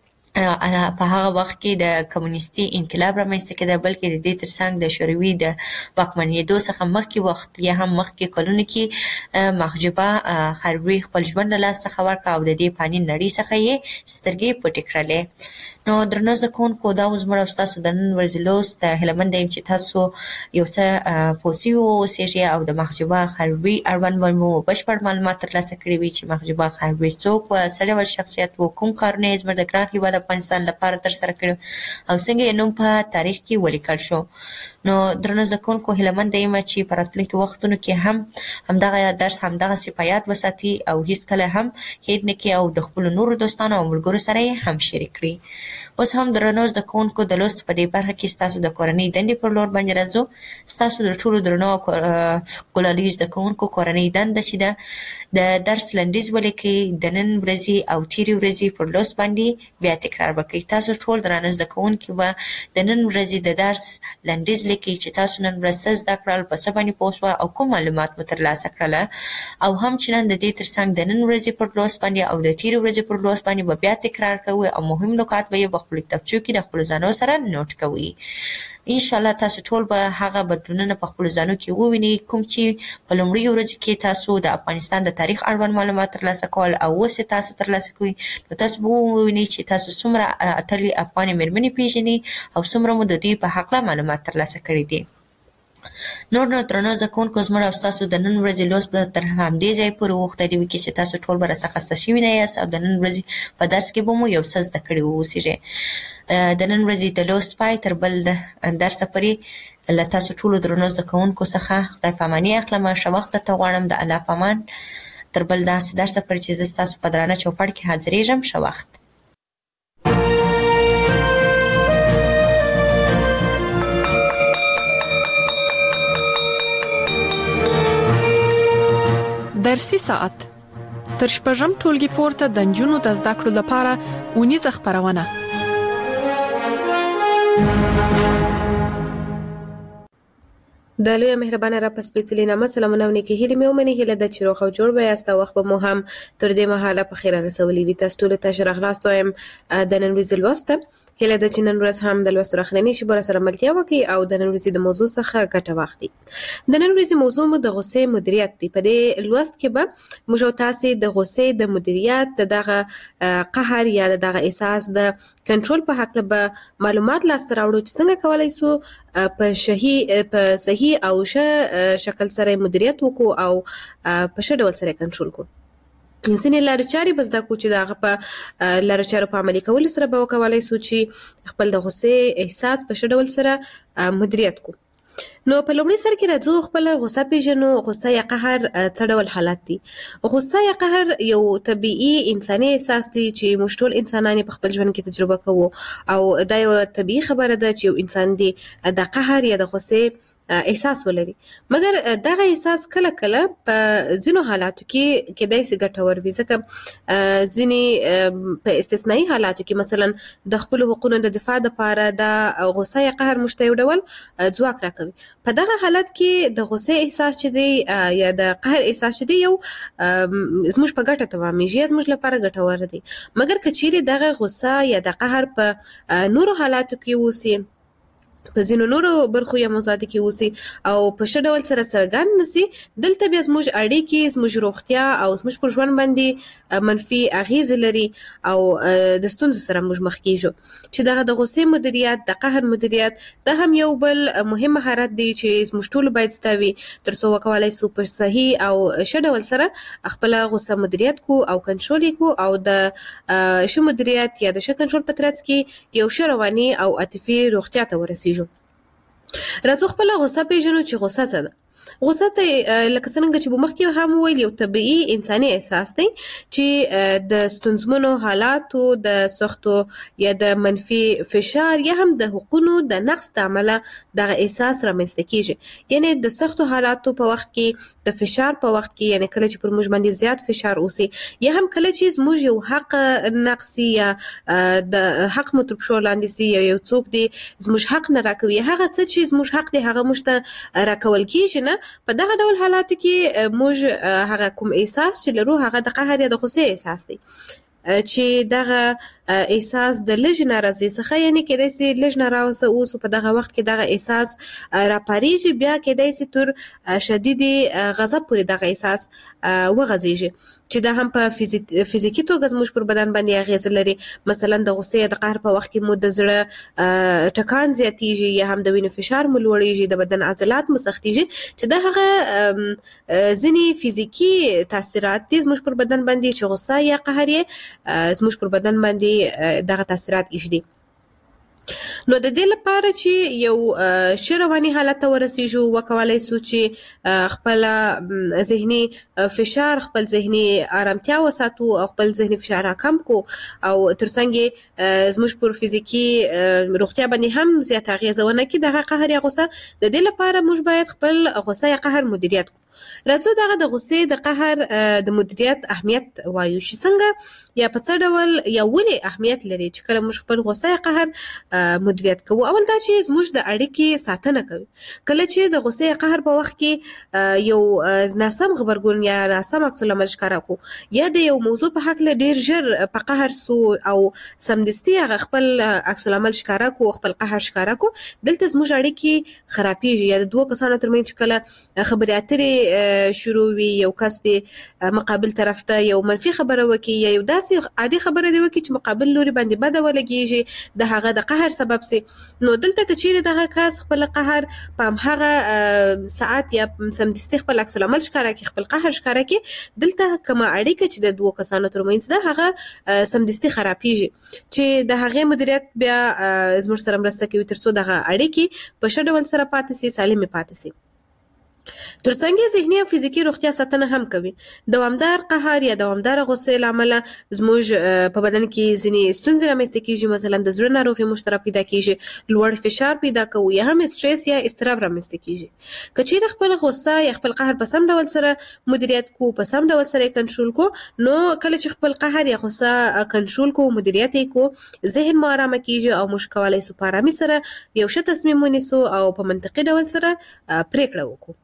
B: په هغه وخت کې د کمونیستي انقلاب رامنځته کېده، بلکې د دې ترڅنګ د شوروي د واکمنېدو څخه مخکې وخت یا هم مخکې کلونو کې محجوبه هاروي خپل ژوند له لاسه ورکړ او د دې فاني نړۍ څخه یې سترګې پټې کړلې. نو درنو زده کوونکو، دا اوس زموږ او ستاسو د نن ورځې لوست. هیله مند یم چې تاسو یو څه پوه سوي واوسېږئ او د محجوبه هاروي اړوند مو بشپړ معلومات ترلاسه کړي وي چې محجوبه هاروي څوک وه، څه ډول شخصیت و، کوم کارونه یې زموږ د ګران هېواد افغانستان لپاره ترسره کړي او څنګه یې نوم په تاریخ کې ولیکل شو. نو درنو زده کوونکو، هیله مند یم چې په راتلونکي وختونو کې هم همدغه درس همدغسې په یاد وساتي او هېڅکله هم هېر نه کړي او د خپلو نورو دوستانو او ملګرو سره یې هم شریک کړي. اوس هم درنو زده کوونکو، د لوست په دې برخه کې ستاسو د کورنۍ دندې پر لور باندې راځو. ستاسو د ټولو درنو ګلالیو زده کوونکو کورنۍ دنده چې ده د درس لنډیز ولیکئ، د نن ورځې او تېرې ورځې پر لوست باندې بیا تکرار وکړئ. تاسو ټول درانه زده کوونکي به د نن ورځې د درس لنډیز لیکئ چې تاسو نن ورځ څه زده کړل، په څه باندې پوه شوه او کوم معلومات مو ترلاسه کړله، او هم چې نن د دې ترڅنګ د نن ورځې پر لوست باندې او د تېرې ورځې پر لوست باندې به بیا تکرار کوئ او مهم نکات به یې په خپلو کتابچو کې د خپلو ځانو سره نوټ کوئ. انشاءالله تاسو ټول به هغه بدلونونه په خپلو ځانو کې ووینئ کوم چې په لومړیو ورځو کې تاسو د افغانستان د تاریخ اړوند معلومات ترلاسه کول او اوس یې تاسو ترلاسه کوئ. نو تاسو به ووینئ چې تاسو څومره اتلې افغانې مېرمنې پیژنئ او څومره مو د دوی په هکله معلومات ترلاسه کړي دي. نور نو درنو زده کوونکو، زموږ او ستاسو د نن ورځې لوست به تر همدې ځایه پورې وغوښتلي وي چې تاسو ټول به راڅخه خسته شوي نه یاست او د نن ورځې په درس کې به مو یو څه زده کړي واوسېږئ. د نن ورځې د لوست پای تر بل درسه پورې له تاسو ټولو درنو زده کوونکو څخه خدای په اماني اخلم. ښه وخت درته غواړم. د الله په امان. تر بل داسې درسه پورې چې زه ستاسو په درانه چوپړ کې حاضرېږم. ښه وخت.
A: درسي ساعت تر شپږم ټولګي پورته د نجونو د زده کړو لپاره اونیزه خپرونه.
C: د لوی مهربانه را پس پیڅلې نامه سلامونه او نیکې هیلې مې ومني. هیله ده چې روغ او جوړ به یاست او وخت به مو هم تر دې مهاله په خیر رسولي وي. تاسو ټولو ته ښه راغلاست وایم د نن ورځې لوست ته. هیله ده چې نن ورځ هم د لوست راخلنې شي به سره ملتیا وکړي او د نن ورځې د موضوع څخه ګټه واخلي. د نن ورځې موضوع مو د غصې مدیریت دی. په دې لوست کې به موږ او تاسو د غصې د مدیریت دغه قهر یا دغه احساس د کنټرول په حق له معلومات لاسته راوړو چې څنګه کولای شو په صحیح او ښه شکل سره مدیریت وکړو او په ښه ډول سره کنټرول کړو. ځینې لارې چارې به زده کړو چې د هغه په لارو چارو په عملي کولو سره به وکولای شو چې خپل د غصې احساس په ښه ډول سره مدیریت کړو. نو په لومړي سر کې راځو خپل غصه پیژنو. غصه یا قهر څه ډول حالت دي؟ غصه یا قهر یو طبيعي انساني احساس دی چې موږ ټول انسانان په خپل ژوند کې تجربه کوو او دا یو طبيعي خبره ده چې یو انسان دی د قهر یا د غصې احساس ولري. مګر دغه احساس کله کله په ځینو حالاتو کې کېدای شي ګټور وي، ځکه ځینې په استثنایی حالاتو کې مثلا د خپل حقوقو د دفاع لپاره د غصه یا قهر مشته یو ډول ځواک راکوي. په دغه حالت کې د غصې احساس چې دی یا د قهر احساس چې دی یو زموږ په ګټه تمامېږي، زموږ لپاره ګټور دی. مګر که چیرې دغه غصه یا د قهر په نورو حالاتو کې اوسي په ځینو نورو برخو یا موضوعاتو کې اوسي او په ښه ډول سره څرګند نشي، دلته بیا زموږ اړیکې، زموږ روغتیا او زموږ پر ژوند باندې منفي اغیزې لري او د ستونزو سره موږ مخ کیږو. چې دغه د غصې مدیریت، د قهر مدیریت، دا هم یو بل مهم مهارت دی چې زموږ ټول باید زده وي ترڅو وکولای شو په صحیح او ښه ډول سره خپل غصه مدیریت کو او کنټرول کو او د ښه مدیریت یا د ښه کنټرول په ترڅ کې یو ښه رواني او عاطفي روغتیا ته ورسیږو. راځو خپل غصه پیژنو چې غصه څه ده. غصه ته لکه څنګه چې مخکې هم ویل یو طبيعي انساني احساس دی چې د ستونزمنو حالاتو، د سختو یا د منفي فشار یا هم د حقوقو د نقص د عمله دغه احساس رامنځته کیږي. یعنی د سختو حالاتو په وخت کې، د فشار په وخت کې، یعنی کله چې پر موږ باندې زیات فشار اوسي یا هم کله چې موږ یو حق نقصي یا د حق مطلب شو لاندې سي یو څوک دی زموږ حق نه راکوي، هغه څه چې زموږ حق دی هغه موږ ته راکول کیږي نه. په دغه ډول حالاتو کې موږ هغه کوم احساس چې لرو هغه د قهر یا د غصې احساس دی چې دغه احساس د لږ ناراضي څخه، یعنی کېدای شي لږ ناراضه اوسو په دغه وخت کې دغه احساس راپاریږي، بیا کېدای شي تر شدید غضب پورې دغه احساس وغځیږي چې دا هم په فزیکی توګه زموږ پر بدن باندې اغیز لري. مثلا د غصې یا د قهر په وخت کې مو د زړه ټکان زیاتیږي یا هم د وینې فشار مو لوړیږي، د بدن عضلات مو سختیږي چې دا هغه ځینې فزیکی تاثیرات دي زموږ پر بدن باندې چې غصه یا قهر یې زموږ پر بدن باندې دغه تاثیرات ایږدي. نو د دې لپاره چې یو ښه رواني حالت ته ورسیږو وکولای شو چې خپل ذهني فشار، خپل ذهني آرامتیا وساتو او خپل ذهني فشار کم کو او ترڅنګ زموږ پر فزیکی روغتیا باندې هم زیات اغیز ونه کړي دغه قهر یا غصه. د دې لپاره موږ باید خپل غصه یا قهر مدیریت کو. راځو دغه د غصې د قهر د مدیریت اهمیت وایو چې څنګه یا په څه ډول یا ولې اهمیت لري چې کله موږ خپل غصه یا قهر مدیریت کوو. اول دا چې زموږ د اړیکې ساتنه کوي. کله چې د غصې یا قهر په وخت کې یو ناسم غبرګون یا ناسم عکس العمل ښکاره کو یا د یو موضوع په حق له ډیر ژر په قهر سو او سمدستي هغه خپل عکس العمل ښکاره کو، خپل قهر ښکاره کو، دلته زموږ اړیکې خرابېږي. یا د دوه کسانو ترمنځ چې کله خبرې اترې شروع وي، یو کس دی مقابل طرف ته یو منفي خبره وکي یا یو داسې عادي خبره دی وکي چې مقابل لوري باندې بده ولګيږي، د هغه د قهر سبب سي. نو دلته کچېره دغه کس خپل قهر په هغه ساعت یا سمدستي خپل عکس العمل ښکاره کوي، خپل قهر ښکاره کوي، دلته کومه اړیکه چې د دوه کسانو ترمنځ ده هغه سمدستي خرابېږي چې د هغه مدیریت بیا زموږ سره مرسته کوي ترڅو دغه اړیکې په ښه ډول سره پاتې سي، سالمې پاتې سي. ترڅنګ ذهني او فزیکی روغتیا ساتنه هم کوي. دوامدار قهر یا دوامدار غصې لامل زموږ په بدن کې ځینې ستونزې رامنځته کیږي، مثلا د زړه ناروغي مشترک پیدا کیږي، لوړ فشار پیدا کوي یا هم استرس یا اضطراب رامنځته کیږي. کچېر خپل غصه یا خپل قهر په سم ډول سره مدیریت کو، په سم ډول سره کنټرول کو، نو کله چې خپل قهر یا غصه کنټرول کو، مدیریت کو، ذهن مو آرام کیږي او موږ کولای شو په آرامي سره یو ښه تصمیم ونیسو او په منطقي ډول سره پریکړه وکړو.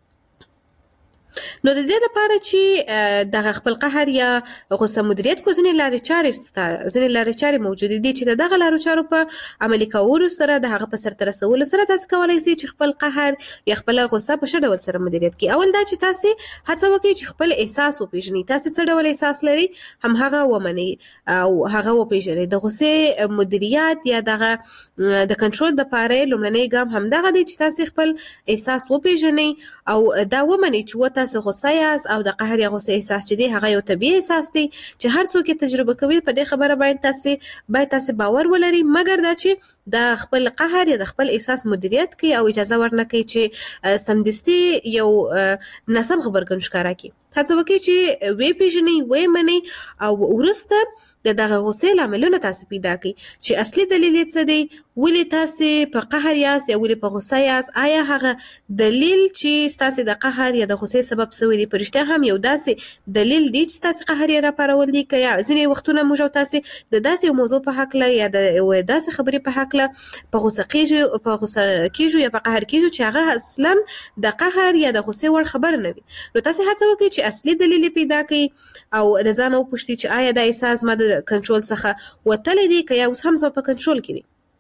C: نو د دې لپاره چې د خپل قهر یا غصه مدیریت کو ځینې لارې چارې موجود دي چې دغه لارو چارو په عملي کولو سره د هغه په سرته رسولو سره تاسو کولای شئ چې خپل قهر یا خپل غصه په ښه ډول سره مدیریت کړئ. اول دا چې تاسو هڅه وکړئ چې خپل احساس وپیژنئ، تاسو څه ډول احساس لرئ هم هغه ومنئ او هغه وپیژنئ. د غصې مدیریت یا دغه د کنټرول لپاره لومړنی ګام هم دغه دی چې تاسو خپل احساس وپیژنئ او دا ومنئ چې تاسو غصه یاست او د قهر یا غصه احساس چې دی هغه یو طبيعي احساس دی چې هر څوک تجربه کوي. په دې خبره باید تاسو باور ولرئ، مګر دا چې د خپل قهر یا د خپل احساس مدیریت کوي او اجازه ورنکړي چې سمدستي یو ناسم غبرګون ښکاره کړي. هڅه وکړئ چې وی پیژنئ، وی منئ او وروسته دغه غصې لاملونه تاسو پیدا کړئ چې اصلي دلیل یې څه دی، ولې تاسو په قهر یاست یا ولې په غصه یاست. آیا هغه دلیل چې تاسو د قهر یا د غصې سبب شوی دی په رښتیا هم یو داسې دلیل دی چې تاسو قهر یې راپارول دي، که یا ځینې وختونه موږ تاسو د داسې یو موضوع په حق له یا د داسې خبرې په حق له په غصه کیږو یا په قهر کیږو چې هغه اصلا د قهر یا د غصې وړ خبره نه وي. نو تاسو هڅه وکړئ چې اصلي دلیل پیدا کړئ او د ځان وپوښتئ چې آیا دا احساس ما د کنټرول څخه وتلی دی که یا اوس هم زما په کنټرول کې دی.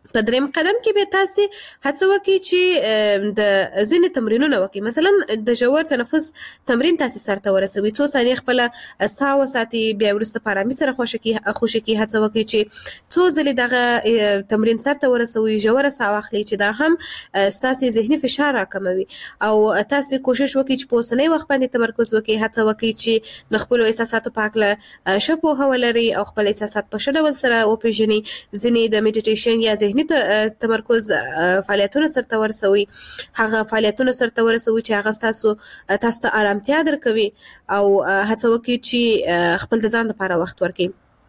C: په دریم قدم کې به تاسو هڅه وکړئ چې د ځینې تمرینونه وکړئ. مثلا د ژور تنفس تمرین تاسو سره ورسوي، څو ثانیې خپل ساه وساتئ، بیا وروسته په آرامۍ سره خوشي کې هڅه وکړئ چې څو ځلې دغه تمرین سره ورسوي، ژور ساه واخلئ چې دا هم ستاسو ذهني فشار راکموي. او تاسو کوشش وکړئ چې په اوسنۍ وخت باندې تمرکز وکړئ، هڅه وکړئ چې د خپل احساساتو په اړه ښه پوهه ولرئ او خپل احساسات په ښه ډول سره وپېژنئ. ځینې د میډیټیشن یا ذهني تمرکز فعالیتونه سره ورسوي، هغه فعالیتونه سره ورسوي چې هغه تاسو ته آرامتیا درکوي او هڅه وکړئ چې خپل د ځان لپاره وخت ورکړئ.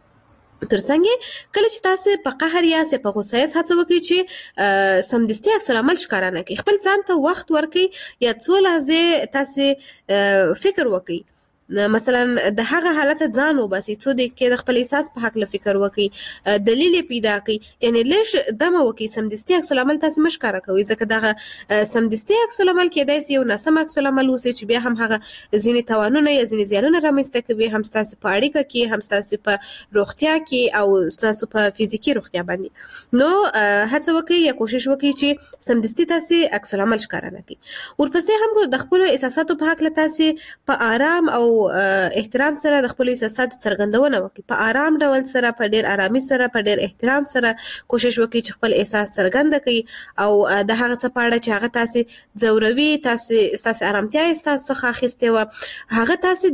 C: ترڅنګ کله چې تاسو په قهر یا په غوسه یاست، هڅه وکړئ چې سمدستي عکس العمل ښکاره نه کړئ، خپل ځان ته وخت ورکړئ یا څو لحظې تاسو فکر وکړئ. مثلا د هغه حالت ځان وباسي، څو دقیقې د خپل احساس په حق له فکر وکړي، دلیل پیدا کړي، یعنی لږ دمه وکړي. سمدستي عکس العمل تاسو مش کار کوي، ځکه دغه سمدستي عکس العمل کېدای شي یو ناسم عکس العمل اوسي چې بیا هم هغه ځینې توانونه یا ځینې زیانونه رامنځته کوي، هم تاسو په اړیکه کې، هم تاسو په روغتیا کې او تاسو په فزیکی روغتیا باندې. نو هڅه وکړئ یا کوشش وکړئ چې سمدستي تاسو عکس العمل ښکاره نه کړئ. ورپسې هم د خپل احساساتو په حق له تاسو په آرام او احترام سره د خپل احساساتو څرګندونه وکړي، په آرام ډول سره، په ډیر آرامي سره، په ډیر احترام سره کوشش وکړي چې خپل احساس څرګند کړي او د هغه څه په اړه چې هغه تاسو ځوروي، تاسو آرامتیا تاسو څخه اخیستې و، هغه تاسو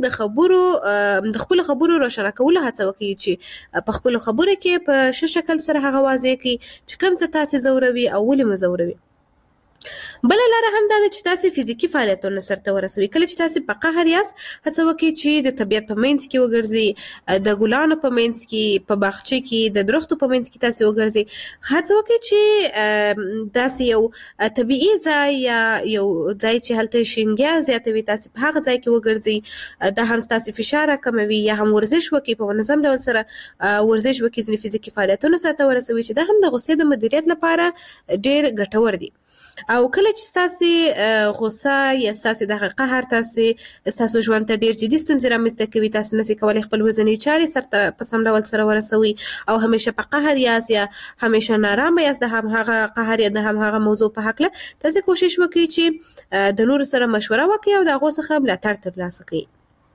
C: د خپل خبرو روښانه کولو هڅه وکړي چې په خپل خبرو کې په ښه شکل سره هغه واضح کړي چې کوم څه تاسو ځوروي او ولې مزوروي. بل لاره هم دا چې تاسو فزیکی فعالیتونه سره ورسوي. کله چې تاسو په قهر یاست، هڅه وکړئ چې د طبیعت په منځ کې وګرځئ، د ګلانو په منځ کې، په باغچه کې، د درختو په منځ کې تاسو وګرځئ. هڅه وکړئ چې داسې یو طبیعي ځای یا یو ځای چې هلته شینګیا زیاتوي، تاسو په هغه ځای کې وګرځئ. دا هم تاسو فشار کموي. یا هم ورزش وکړئ، په منظم ډول سره ورزش وکړئ، ځینې فزیکی فعالیتونه سره ورسوي چې دا هم د غوسې د مدیریت لپاره ډیر ګټور دي. او کله چې تاسو غوسه یا تاسو د قهر تاسو ژوند ته ډیر جدي ستونزې رامنځته کوي، تاسو نشئ کولی خپل ورځنی چارې سره په سم ډول سره ورسوي او همیشه په قهر یاست یا همیشه نارامه یاست د هغه قهر یا د هغه موضوع په حق له، تاسو کوشش وکړئ چې د نور سره مشوره وکړئ او د هغو څخه ملاتړ ترلاسه کړئ.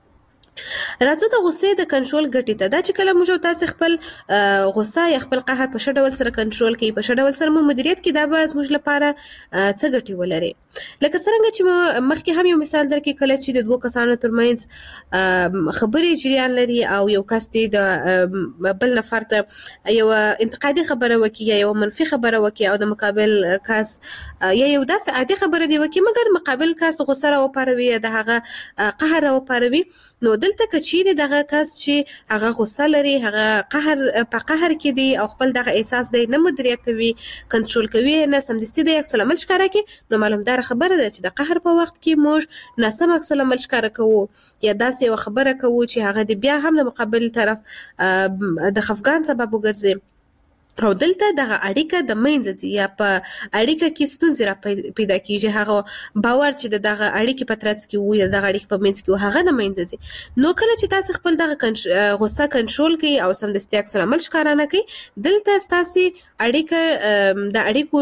C: راځو د غوسې د کنټرول ګټې ته. دا چې کله موږ تاسو خپل غوسه یا خپل قهر په ښه ډول سره کنټرول کړئ، په ښه ډول سره مو مدیریت کړئ، دا به زموږ لپاره څه ګټې ولري. لکه څنګه چې مخکې هم یو مثال درکړم، کله چې د دوه کسانو ترمنځ خبرې جریان لري او یو کس د بل نفر ته یو انتقادي خبره وکړي یا یو منفي خبره وکړي او د مقابل کس یا یو داسې عادي خبره دی وکړي، مګر مقابل کس غوسه راوپاروي یا د هغه قهر راوپاروي، نو دلته کچېرې دغه کس چې هغه غوسه لري، هغه په قهر کې دی او خپل دغه احساس دی نه مدیریتوي، کنټرول کوي، نه سمدستي د عکس العمل ښکاره کوي، نو معلومداره خبره ده چې د قهر په وخت کې موږ ناسم عکس العمل ښکاره کوو یا داسې یوه خبره کوو چې هغه د بیا هم د مقابل طرف د خفګان سبب وګرځي. او دلته دغه اړیکه د منځ ځي یا په اړیکه کې ستونزې را پیدا کیږي، هغه باور چې دغه اړیکې په ترڅ کې وي یا دغه اړیکې په منځ کې وي هغه د منځ ځي. نو کله چې تاسو خپل دغه غوسه کنټرول کړئ او سمدستي عکس العمل ښکاره نه کړئ، دلته ستاسو اړیکه د اړیکو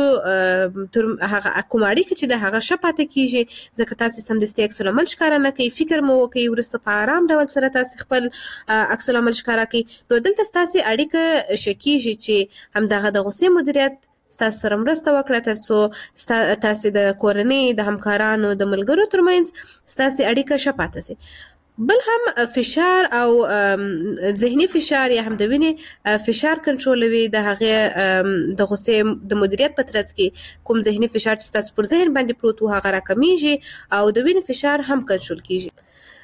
C: هغه کوم اړیکه چې د هغه ښه پاتې کیږي، ځکه تاسو سمدستي عکس العمل ښکاره نه کړئ، فکر مو وکړئ، وروسته په آرام ډول سره تاسو خپل عکس العمل ښکاره کړئ، نو دلته ستاسو اړیکه ښه کیږي چې همدغه د غوسې مدیریت ستاسو سره مرسته وکړه ترڅو تاسو د کورنۍ، د همکارانو، د ملګرو ترمنځ ستاسو اړیکه ښه پاتې شي. بل هم فشار او ذهني فشار یا هم د وینې فشار کنټرولوي. د هغې د غوسې د مدیریت په ترڅ کې کوم ذهني فشار چې ستاسو پر ذهن باندې پروت و هغه راکمیږي او د وینې فشار هم کنټرول کیږي.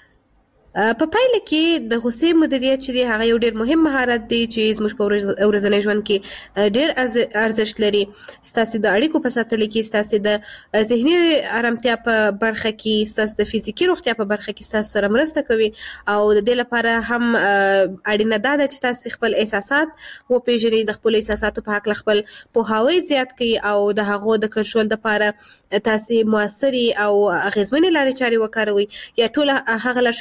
C: په پایله کې د غوسې مدیریت چې دی هغه یو ډیر مهم مهارت دی چې زموږ په ورځني ژوند کې ډیر ارزښت لري. ستاسو د اړیکو په ساتلو کې، ستاسو د ذهني آرامتیا په برخه کې، ستاسو د فزیکی روغتیا په برخه کې ستاسو سره مرسته کوي او د دې لپاره هم اړینه ده چې تاسو خپل احساسات وپېژنئ، د خپل احساساتو په حق خپل پوهاوی زیات کړئ او د هغو د کنټرول لپاره تاسو موثرې او اغیزمنې لارې چارې وکاروئ یا ټول هغه لارښوونې چې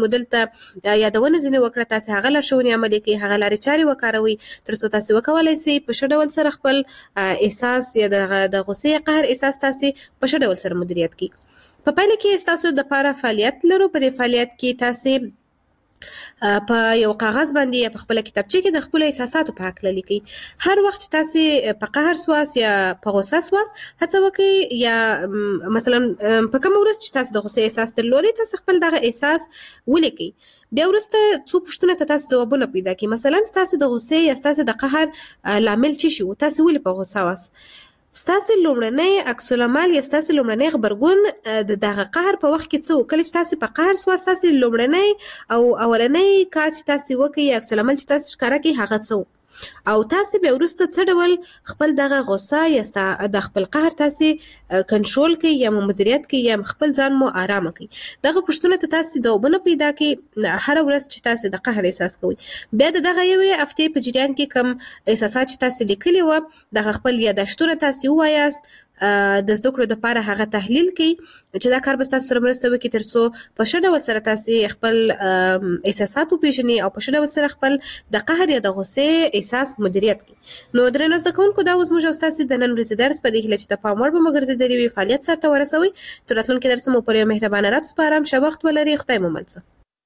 C: مدلته یادونه ځنه وکړه تاسو هغه لارښوونې عملي کړئ هغه لارې چارې وکاروي ترڅو تاسو وکولای شئ په ښه ډول سره خپل احساس یا د غوسې قهر احساس تاسو په ښه ډول سره مدیریت کړئ په پایله کې تاسو د لپاره فعالیت لرو په دې فعالیت کې تاسو په یو کاغذ باندې یا په خپل کتابچه کې د خپل احساساتو په اړه لیکئ هر وخت تاسو په قهر سواس یا په غوسه سواس هڅه وکړئ یا مثلا په کوم ورځ چې تاسو د غوسې احساس درلودي تاسو خپل دغه احساس ولیکئ بیا ورسته څو پوښتنه تاسو ځوابونه پیدا کړئ مثلا تاسو د غوسې یا تاسو د قهر لامل څه شو تاسو ولې په غوسه واس ستاسو لومړنی عکس العمل یا ستاسو لومړنی خبرګون د دغه قهر په وخت کې څه کله چې تاسو په قهر سواس تاسو لومړنی او اولنی کار چې تاسو وکړئ عکس العمل چې تاسو ښکاره کړئ هغه څه او تاسو به ورسته څه ډول خپل دغه غوسه یا د خپل قهر تاسو کنټرول کوي یا مدیریت کوي یا خپل ځان مو آرام کوي دغه پښتنه ته تاسو دوبنه پیدا کوي هر ورځ چې تاسو د قهر احساس کوي بیا دغه یوې هفته په جریان کې کم احساسات چې تاسو لیکلي و دغه خپل یادښتونه تاسو وایاست د زده کړو لپاره هغه تحلیل کوي چې دا کار به تاسو سره مرسته وکړي ترڅو په ښه ډول سره تاسو خپل احساسات وپېژنئ او په ښه ډول سره خپل د قهر یا د غوسې احساس مدیریت کړئ نو درنو زده کوونکو دا اوس موږ تاسو د نن ورځې درس په دې هیله چې د پام وړ به مو ګرځېدلی وي فعالیت سرته ورسوئ تر راتلونکي درس مو پر یو مهربانه رب سپارم ښه وخت ولرئ خدای مو مل شه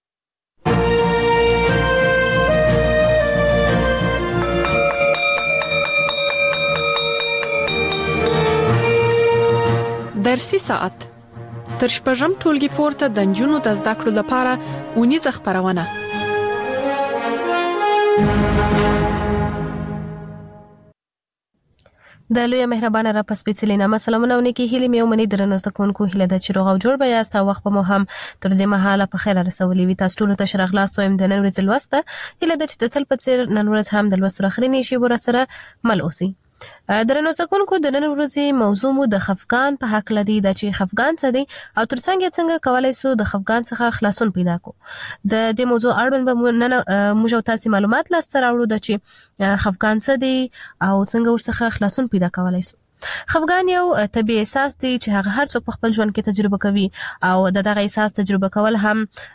A: درسي ساعت تر شپږم ټولګي پورته د نجونو د زده کړو لپاره اونیزه خبرونه
C: د لوی مهربانه را پس پیڅلې نامه سلامونه ونکي هلي مې ومني درنو زده کوونکو هله د چروغ او جوړ بیا است وخت په مو هم تر دې مهاله په خیر رسولې وي تاسو ټول ته شرح خلاص وایم د نن ورځې لوسته هله د چې د تل په څیر نن ورځ هم د لوست اخرینی شی ور سره مل اوسي درنو زده کوونکو د نن ورځې موضوع مو د خفقان په حق لري د چې خفقان څه دی او څنګه کولای شو د خفقان څخه خلاصون پیدا کو د دې موضوع اړوند به موږ تاسو معلومات لاسته راوړو د چې خفقان څه دی او څنګه ورڅخه خلاصون پیدا کولای شو خفقان یو طبيعي احساس دی چې هغه هر څوک په خپل ژوند کې تجربه کوي او دغه احساس تجربه کول هم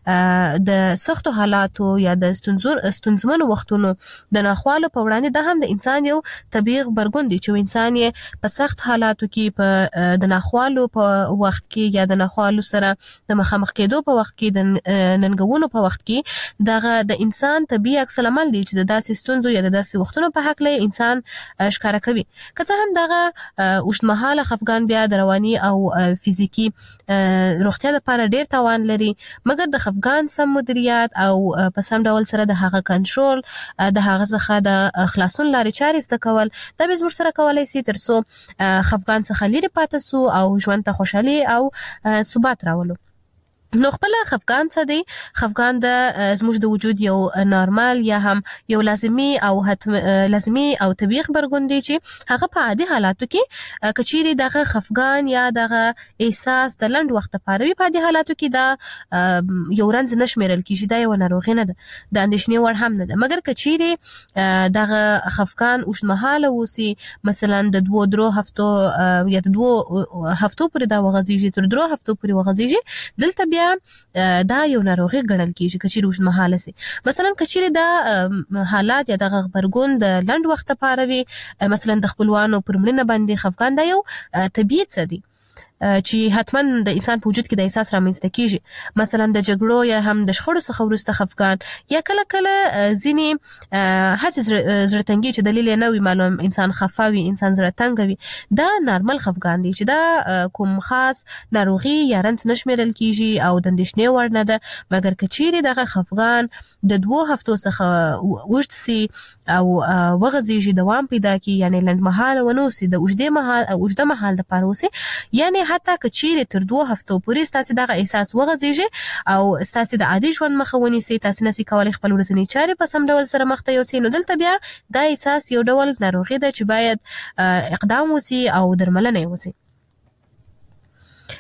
C: د سختو حالاتو یا د ستونزمنو وختونو د ناخوالو په وړاندې د هم د انسان یو طبيعي غبرګون دی چې انسان یې په سخت حالاتو کې په د ناخوالو په وخت کې یا د ناخوالو سره د مخامخ کېدو په وخت کې د ننګونو په وخت کې دغه د انسان طبيعي عکس العمل دی چې د داسې ستونزو یا د داسې وختونو په حق له انسان ښکارا کوي که څه هم دغه اوږدمهاله خفقان بیا د رواني او فزیکی روغتیا لپاره ډیر تاوان لري مګر د خفقان سم مدیریت او په سم ډول سره د هغه کنټرول د هغه څخه د خلاصون لارې چارې زده کول دا به زموږ سره کولای شي ترڅو خفقان څخه لري پاتې سو او ژوند ته خوشحالي او ثبات راولو نو خپل خفقان څه دی خفقان د زموږ د وجود یو نارمال یا هم یو لازمی او لازمی او طبيعي خبرګون دی چې هغه په عادي حالاتو کې کچيري دغه خفقان یا دغه احساس د لند وخت لپاره په عادي حالاتو کې دا یو رنځ نشمیرل کیږي دا یو ناروغي نه ده د اندېښنې وړ هم نه ده مګر کچيري دغه خفقان اوږدمهاله وسی مثلا د 2-3 هفتو یا د 2 هفتو پورې دا وغځيږي تر 3 هفتو پورې وغځيږي دلته بیا دا یو ناروغي ګڼل کیږي کچيري اوږدمهاله سي مثلا کچيري دا حالات یا د غبرګون د لند وخت لپاره وي مثلا د خپلوانو پر مړینه باندې خفقان دا یو طبيعي څه دی چې حتما د انسان په وجود کې د احساس رامنځته کیږي مثلا د جګړو یا هم د شخړو څخه وروسته خفقان یا کله ځینی هڅه زړتنګي چې دلیل نه وي معلوم انسان خفاوي انسان زړتنګ وي دا نارمل خفقان دی چې دا کوم خاص ناروغي یا رنځ نشمیرل کیږي او د اندېښنې وړ نه ده مګر کچيري دغه خفقان د 2 هفتو څخه وښت سي او وغځيږي دوام پیدا کی یعنی لنډمحاله ونوسي د اوږده مهال لپاره وسي یعنی حتی کچيري تر 2 هفتو پورې ستاسو دغه احساس وغځيږي او ستاسو د عادي ژوند مخاوني سي تاسو نسي کولای خپل ورځنی چارې په سم ډول سره مخ ته یوسي نو دلته بیا دا احساس یو ډول ناروغي ده چې باید اقدام وسي او درملنه وسي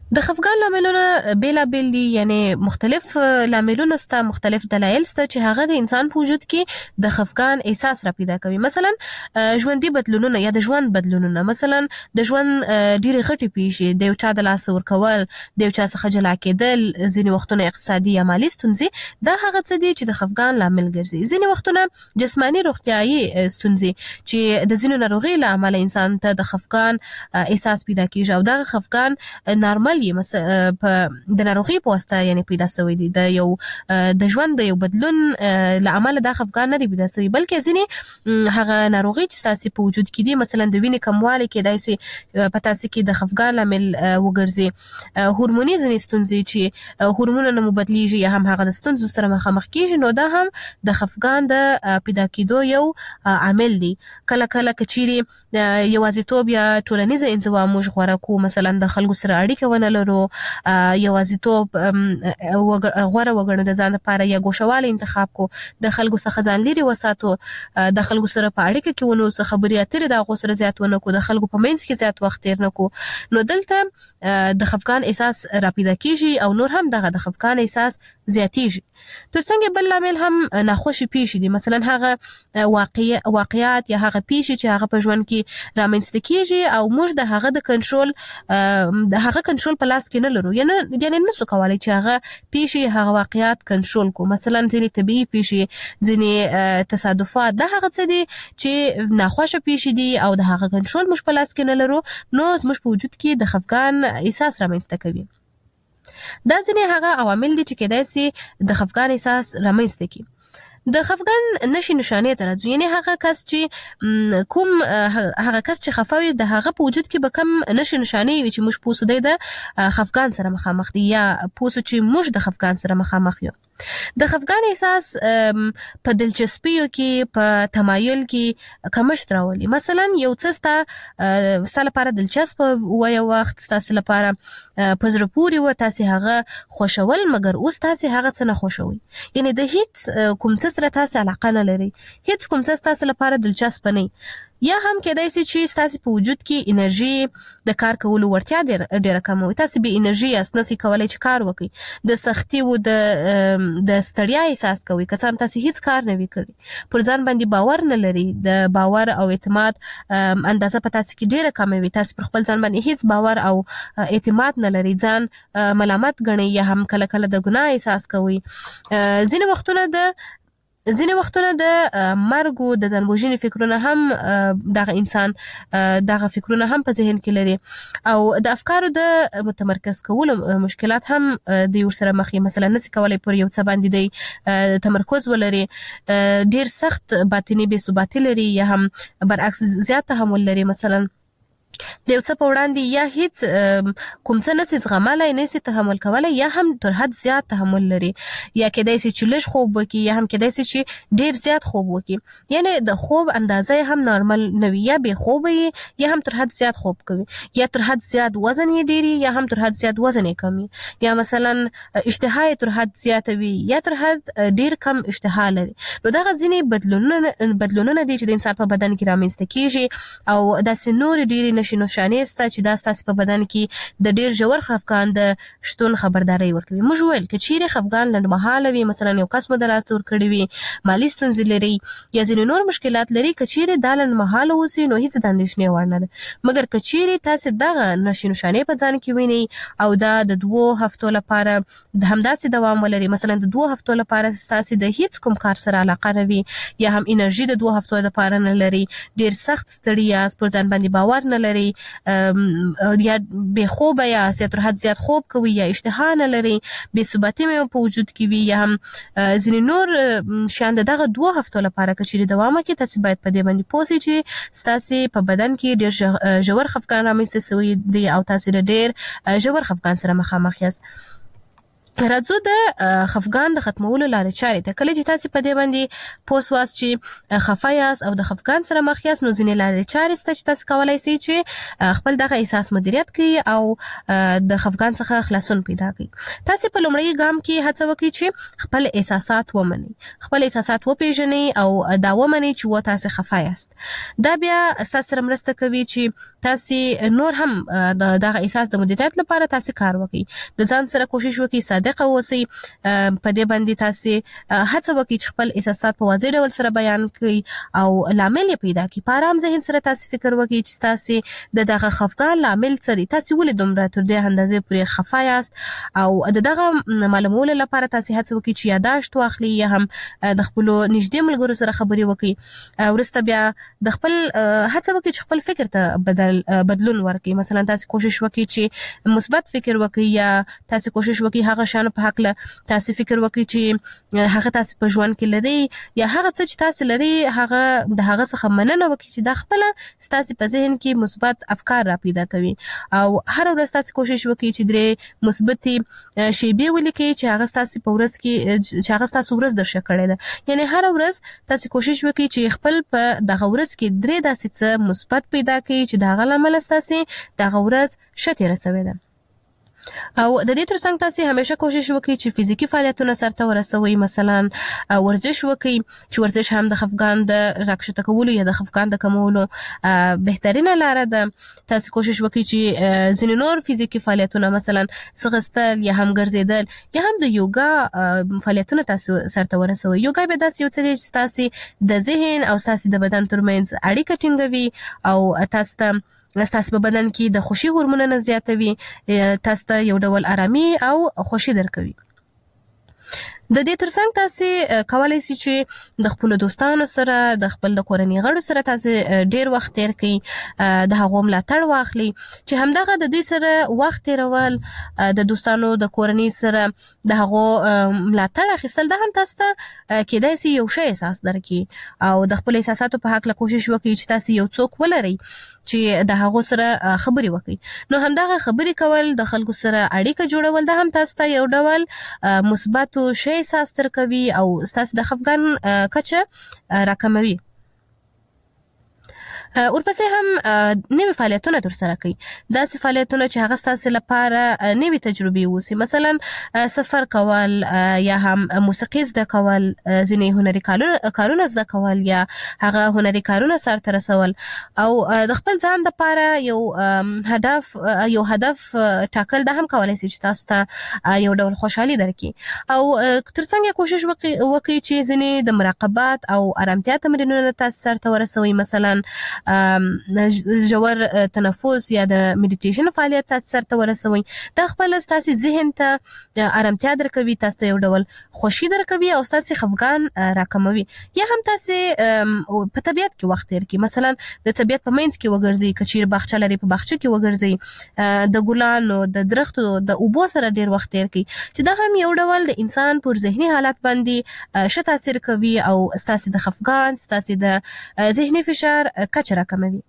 C: د خفګان لاملونه بیلابیل دي، یعنی مختلف لاملونه ستا، مختلف دلایل ستا چې هغه د انسان په وجود کې د خفګان احساس را پیدا کوي. مثلا ژوندۍ بدلونونه یا د ژوند بدلونونه، مثلا د ژوند ډېرې غټې پیښې، د یو چا د لاس ورکول، د یو چا څخه جلا کېدل، ځینې وختونه اقتصادي یا مالي ستونزې، دا هغه څه دي چې د خفګان لامل ګرځي. ځینې وختونه جسماني روغتیايي ستونزې چې د ځینو ناروغیو له امله انسان ته د خفګان احساس پیدا کیږي، او دغه خفګان نارمل د ناروغي په واسطه یعنی پیدا شوی دی، د ژوند د یو بدلون له امله دا خفګان نه دی پیدا شوی، بلکې ځینې هغه ناروغي چې تاسو په وجود کې دي، مثلا د وینې کموالی کېدای شي په تاسو کې د خفګان لامل وګرځي، هورموني ځینې ستونزې چې هورمونونه مو بدلیږي یا هم هغه د ستونزو سره مخامخ کیږي، نو دا هم د خفګان د پیدا کېدو یو عامل دی. کله کله کچيري یوازیتوب یا ټولنیزه انزوا موږ غوړه کو، مثلا د خلکو سره اړیکه ونه لرو، یوازیتوب غوړه وګڼو د ځان لپاره، یا ګوښوالی انتخاب کو، د خلکو څخه ځان لري وساتو، د خلکو سره په اړیکه کې ونه اوسو، خبرې اترې د هغو سره زیات ونه کو، د خلکو په منځ کې زیات وخت تیر نه کو، نو دلته د خفګان احساس را پیدا کیږي او نور هم دغه د خفګان احساس زیاتیږي. تو څنګه بل لامل هم ناخوشي پیښې دي، مثلا هغه واقعیات یا هغه پیښې چې هغه په ژوند کې رامنځته کیږي او موږ د هغه د کنټرول په لاس کې نه لرو، یعنی نسو کولای چې هغه پیښې هغه واقعیات کنټرول کو. مثلا ځینې طبيعي پیښې، ځینې تصادفات، دا هغه څه دي چې ناخوښه پیښې دي او د هغه کنټرول موږ په لاس کې نه لرو، نو زموږ په وجود کې د خفګان احساس رامنځته کوي. دا ځینې هغه عوامل دي چې کېدای شي د خفګان احساس رامنځته کړي. د خفګان نشي نشانې ته راځو، یعنی هغه کس چې خفاوي د هغه په وجود کې به کم نشي نشانې وي چې موږ پوسو دی د خفګان سره مخامخ دي، یا پوسو چې موږ د خفګان سره مخامخ یو. د خفګان احساس په دلچسپیو کې، په تمایل کې کمښت راولي. مثلا یو څه ستا لپاره دلچسپ و، یو وخت ستاسو لپاره په زړه پورې و، تاسو هغه خوښول، مګر اوس تاسو هغه څه نه خوښوي، یعنی د هیڅ کوم څه سره تاسو علاقه نه لري، هیڅ کوم څه تاسو لپاره دلچسپ نه. یا هم کېدای شي چې تاسو په وجود کې انرژي د کار کولو ورتیا ډیره کم وي، تاسو به انرژي یاست، نسئ کولای چې کار وکړئ، د سختي او د ستړیا احساس کوئ، که څه هم تاسو هیڅ کار نه وي کړی، پر ځان باندې باور نه لري، د باور او اعتماد اندازه په تاسو کې ډیره کم وي، تاسو پر خپل ځان باندې هیڅ باور او اعتماد نه لري، ځان ملامت ګڼئ، یا هم کله کله د ګناه احساس کوئ. ځینې وختونه د مرګ او د ځان وژنې فکرونه هم دغه انسان دغه فکرونه هم په ذهن کې لري، او د افکارو د متمرکز کولو مشکلات هم د یو سره مخ یې، مثلا نسي کولای پر یو څه باندې د تمرکز ولري، ډیر سخت باطني بې ثباتي لري، یا هم برعکس زیات تحمل لري، مثلا د یو څه په وړاندې یا هیڅ کوم څه نسي زغملای، نسي تحمل کولای، یا هم تر حد زیات تحمل لري، یا کېدای شي چې لږ خوب وکړي، یا هم کېدای شي چې ډیر زیات خوب وکړي، یعنی د خوب اندازه هم نارمل نه وي، یا بې خوبه وي، یا هم تر حد زیات خوب کوي، یا تر حد زیات وزن یې ډیر، یا هم تر حد زیات وزن یې کم، یا مثلا اشتها یې تر حد زیات وي، یا تر حد ډیر کم اشتها لري. نو دغه ځینې بدلونونه دي چې د انسان په بدن کې رامنځته کیږي، او داسې نور ډیر نشي نشانې سته چې دا ستاسو په بدن کې د ډیر ژور خفګان د شتون خبرداري ورکوي. موږ ویل چې چیرې خفګان لنډمهاله وي، مثلا یو کس مو د لاس ورکړی وي، مالي ستونزې لري، یا ځینې نور مشکلات لري، که چیرې دا لنډمهاله اوسي نو هیڅ د اندېښنې وړ نه ده، مګر که چیرې تاسو دغه نشي نشانې په ځان کې وینئ او دا د 2 هفتو لپاره د همداسې دوام ولري، مثلا د 2 هفتو لپاره تاسو د هیڅ کوم کار سره علاقه نه وي، یا هم انرژي د 2 هفتو لپاره نه لري، ډیر سخت ستړي یاست، پر ځان باندې باور نه لري، یا بې خوبه یاست، یا تر حد زیات خوب کوي، یا اشتها نه لري، بې ثباتي مې په وجود کې وي، یا هم ځینې نور شیان دغه 2 هفتو لپاره که چیرې دوام وکړي، تاسو باید په دې باندې پوه شئ چې ستاسو په بدن کې ډیر ژور خفګان رامنځته شوی دی او تاسو ډیر ژور خفګان سره مخامخ یاست. راځو د خفګان د ختمولو لارې چارې ته. کله چې تاسو په دې باندې پوه واست چې خفه یاست او د خفګان سره مخ یاست، نو ځینې لارې چارې شته چې تاسو کولی شئ چې خپل دغه احساس مدیریت کړئ او د خفګان څخه خلاصون پیدا کړئ. تاسو په لومړي ګام کې هڅه وکړئ چې خپل احساسات ومنئ، خپل احساسات وپېژنئ او دا ومنئ چې تاسو خفه یاست. دا بیا تاسو سره مرسته کوي چې تاسو نور هم دغه احساس د مدیریت لپاره تاسو کار وکړئ. د ځان سره کوشش وکړئ صادق اوسئ، په دې باندې تاسو هڅه وکړئ چې خپل احساسات په واضح ډول سره بیان کړئ او لامل یې پیدا کړئ. په آرام ذهن سره تاسو فکر وکړئ چې تاسو دغه خفګان لامل څه دی، تاسو ولې دومره تر دې اندازې پورې خفه یاست، او دغه معلومولو لپاره تاسو هڅه وکړئ چې یاداشت واخلئ یا هم د خپل نږدې ملګرو سره خبرې وکړئ. وروسته بیا د خپل هڅه وکړئ چې خپل فکر ته بدلون ورکړئ. مثلا تاسو کوشش وکړئ چې مثبت فکر وکړئ، یا تاسو کوشش وکړئ هغه شان په حق له تاسو فکر وکړئ چې هغه تاسو په ژوند کې لري، یا هغه څه چې تاسو لري هغه د هغه څخه مننه وکړئ چې دا خپل تاسو په ذهن کې مثبت افکار را پیدا کوي. او هر ورځ تاسو کوشش وکړئ چې درې مثبت شیبې ولیکئ چې هغه تاسو په ورځ کې چې هغه تاسو ورځ درشه کړی ده. یعنی هر ورځ تاسو کوشش وکړئ چې خپل په دغه ورځ کې درې داسې څه مثبت پیدا کړئ چې دغه لامل تاسو دغه ورځ شته رسوي ده. او د دې ترڅنګ تاسو همیشه کوشش وکړئ چې فزیکی فعالیتونه سرته ورسوي. مثلا ورزش وکړئ چې ورزش هم د خفګان د راکښته کولو یا د خفګان د کمولو بهترینه لاره ده. تاسو کوشش وکړئ چې ځینې نور فزیکی فعالیتونه مثلا ځغستل یا هم ګرځېدل یا هم د یوګا فعالیتونه تاسو سرته ورسوي. یوګا به داسې یو څه دی چې تاسو د ذهن او تاسو د بدن ترمنځ اړیکه ټینګوي او تاسو په بدن کې د خوشي هورمونونه زیاتوي، تاسو ته یو ډول آرامي او خوشي درکوي. د دې ترڅنګ تاسو کولای شئ چې د خپل دوستانو سره، د خپل د کورنۍ غړو سره تاسو ډیر وخت تیر کړئ، د هغو ملاتړ واخلئ چې همدغه د دوی سره وخت تیرول، د دوستانو د کورنۍ سره د هغو ملاتړ اخیستل، دا هم تاسو ته کېدای شي یو ښه احساس درکړي. او د خپل احساساتو په حق له کوشش وکړئ چې تاسو یو څوک ولرئ چې د هغو سره خبرې وکړي. نو همدغه خبرې کول، د خلکو سره اړیکه جوړول، دا هم تاسو ته یو ډول مثبت شی احساس درکوي او تاسو د خفګان کچه راکموي. ورپسې هم نوې فعالیتونه ترسره کړئ، داسې فعالیتونه چې هغه ستاسو لپاره نوې تجربې اوسي. مثلا سفر کول، یا هم موسیقي زده کول، ځینې هنري کارونه زده کول، یا هغه هنري کارونه سرته رسول، او د خپل ځان لپاره یو هدف ټاکل، دا هم کولی شي چې تاسو ته یو ډول خوشحالي درکړي. او ترڅنګ کوشش وکړئ چې ځینې د مراقبت او آرامتیا تمرینونه تاسو سرته ورسوي. مثلا ژور تنفس یا د میډیټیشن فعالیت تاسو سرته ورسوي. دا خپل تاسو ذهن ته آرامتیا درکوي، تاسو ته یو ډول خوشي درکوي او تاسو خفګان راکموي. یا هم تاسو په طبیعت کې وخت تیر کړئ، مثلا د طبیعت په منځ کې وګرځئ، کچیر باغچه لري په باغچه کې وګرځئ، د ګلانو د درختو د اوبو سره ډیر وخت تیر کړئ، چې دا هم یو ډول د انسان پر ذهني حالت باندې ښه تاثیر کوي او تاسو د خفګان، تاسو د ذهني فشار کچه راکموي.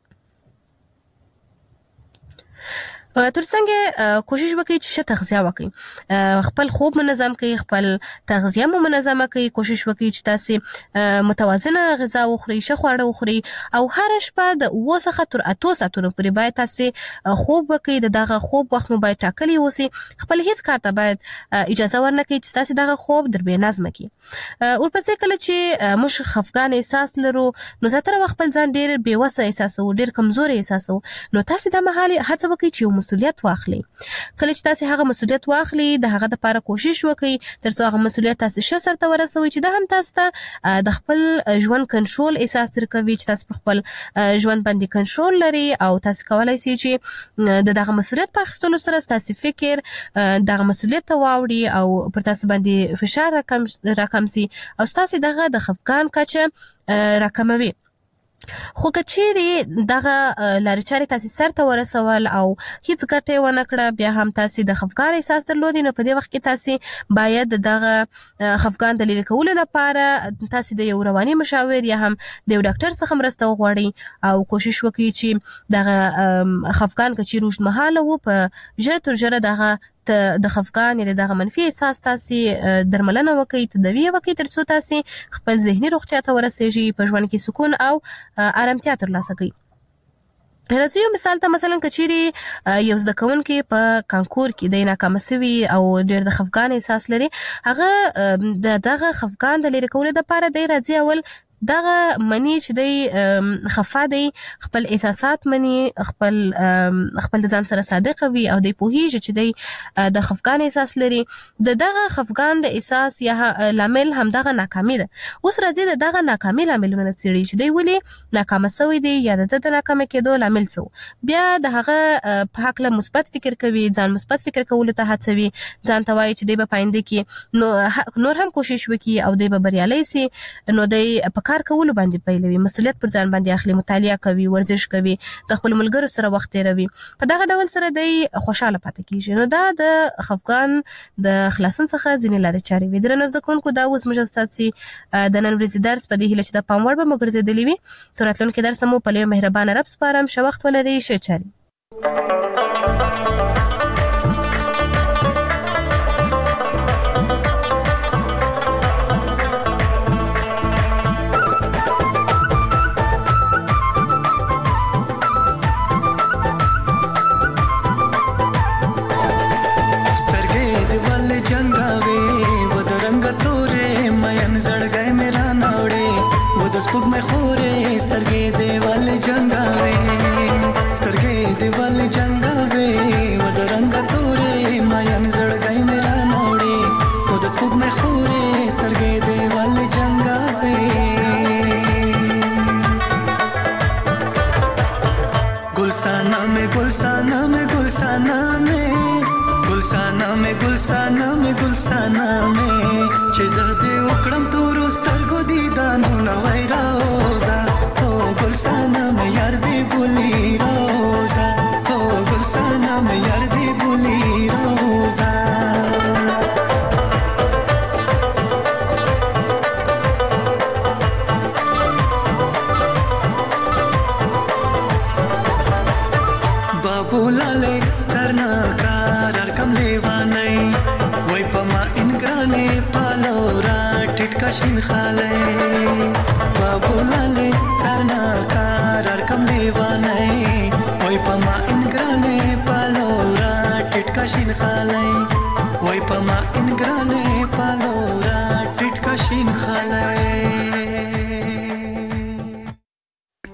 C: ترڅنګ کوشش وکړئ چې ښه تغذیه وکړئ، خپل خوب منظم کړئ، خپل تغذیه مو منظمه کړئ. کوشش وکړئ چې تاسو متوازنه غذا وخورئ، ښه خواړه وخورئ، او هر شپه د 7 څخه تر 8 ساعتونو پورې باید تاسو خوب وکړئ. دغه خوب وخت مو باید ټاکلی اوسي. خپل هیڅ کار ته باید اجازه ورنکړئ چې تاسو دغه خوب در بې نظمه کړي. ورپسې کله چې موږ خفګان احساس لرو، نو زیاتره وخت خپل ځان ډیر بې وسه احساسوو، ډیر کمزوري احساسوو. نو تاسو د مهال هڅه وکړئ چې مسؤلیت واخلئ. کله چې تاسو هغه مسؤلیت واخلئ، د هغه لپاره کوشش وکړئ ترڅو هغه مسؤلیت تاسو ښه سرته ورسوي، چې دا هم تاسو ته د خپل ژوند کنټرول احساس درکوي، چې تاسو په خپل ژوند باندې کنټرول لري او تاسو کولای شئ چې دغه مسؤلیت په اخیستلو سره تاسو فکر دغه مسؤلیت ته واوړي او پر تاسو باندې فشار راکم شي او تاسو دغه د خفګان کچه راکموي. خو که چیرې دغه لارې چارې تاسو سرته ورسول او هیڅ ګټه ونه کړه، بیا هم تاسو د خفګان احساس درلودي، نو په دې وخت کې تاسو باید دغه خفګان د لرې کولو لپاره تاسو د یو رواني مشاور یا هم د یو ډاکټر څخه مرسته وغواړئ او کوشش وکړئ چې دغه خفګان که چیرې اوږدمهاله و، په ژر تر ژره دغه د خفګان یا د منفي احساس تاسو درملنه وکړئ، تداوی وکړئ ترڅو تاسو خپل ذهني روغتیا ته ورسیږئ، په ژوند کې سکون او آرامتیا ترلاسه کړئ. راځي یو مثال ته مثلا کچيري یو زده کوونکی په کانکور کې د ناکام شوی او ډېر د خفګان احساس لري، هغه دغه خفګان د لري کولو لپاره د راځي اول دغه منی چې دی خفا دی، خپل احساسات منی، خپل د ځان سره صادق وي او د پوهیږي چې دی د خفګان احساس لري. دغه خفګان د احساس یا لامل هم دغه ناکامي ده. اوس راځي دغه ناکامي لاملونه څېړي چې دی ولې ناکامه شوی دی یا د ناکامه کېدو لامل څه، بیا د هغه په هکله مثبت فکر کوي، ځان مثبت فکر کولو ته هڅوي، ځان ته وایي چې دی په پاینده کې نور هم کوشش وکړي او دی به بریالی سي. نو دی په کار کولو باندې پیلوي، مسؤلیت پر ځان باندې اخلي، مطالعه کوي، ورزش کوي، د خپل ملګرو سره وخت تیروي، په دغه ډول سره دی خوشاله پاتې کیږي. نو دا د خفګان د خلاصون څخه ځینې لارې چارې وي. درنو زده کوونکو، دا اوس موږ ستاسو د نن ورځې درس په دې هیله چې د پام وړ به مو ګرځېدلی وي. تر راتلونکي درس مو په لوی مهربانه رب سپارم. ښه وخت ولرئ، ښه چارې.
D: स्पुक में खोरे स्तरगे देवाल जंगावे, स्तरगे देवाल जंगावे, वद रंग तोरे मायन जड़ गई मेरा नौड़े, वद स्पुक में खोरे स्तरगे देवाल जंगावे. गुलसाना में गुलसाना में गुलसाना में गुलसाना में गुलसाना में गुलसाना में चिज़दे उकड़म तोरो स्तरगो दीदानो नवै रोजा, ओ गुलसाना में यार दे बुली रोजा, ओ गुलसाना में यार दे बुली रोजा. बाबू लाले चरना कार कम लेवाने वही पमा इनग्राने पालोरा टिटका शिन खाले. बाबू लाले चरना कार कम लेवाने वही पमा इनग्राने पालोरा टिटका शिन खाले, वही पमा इनग्राने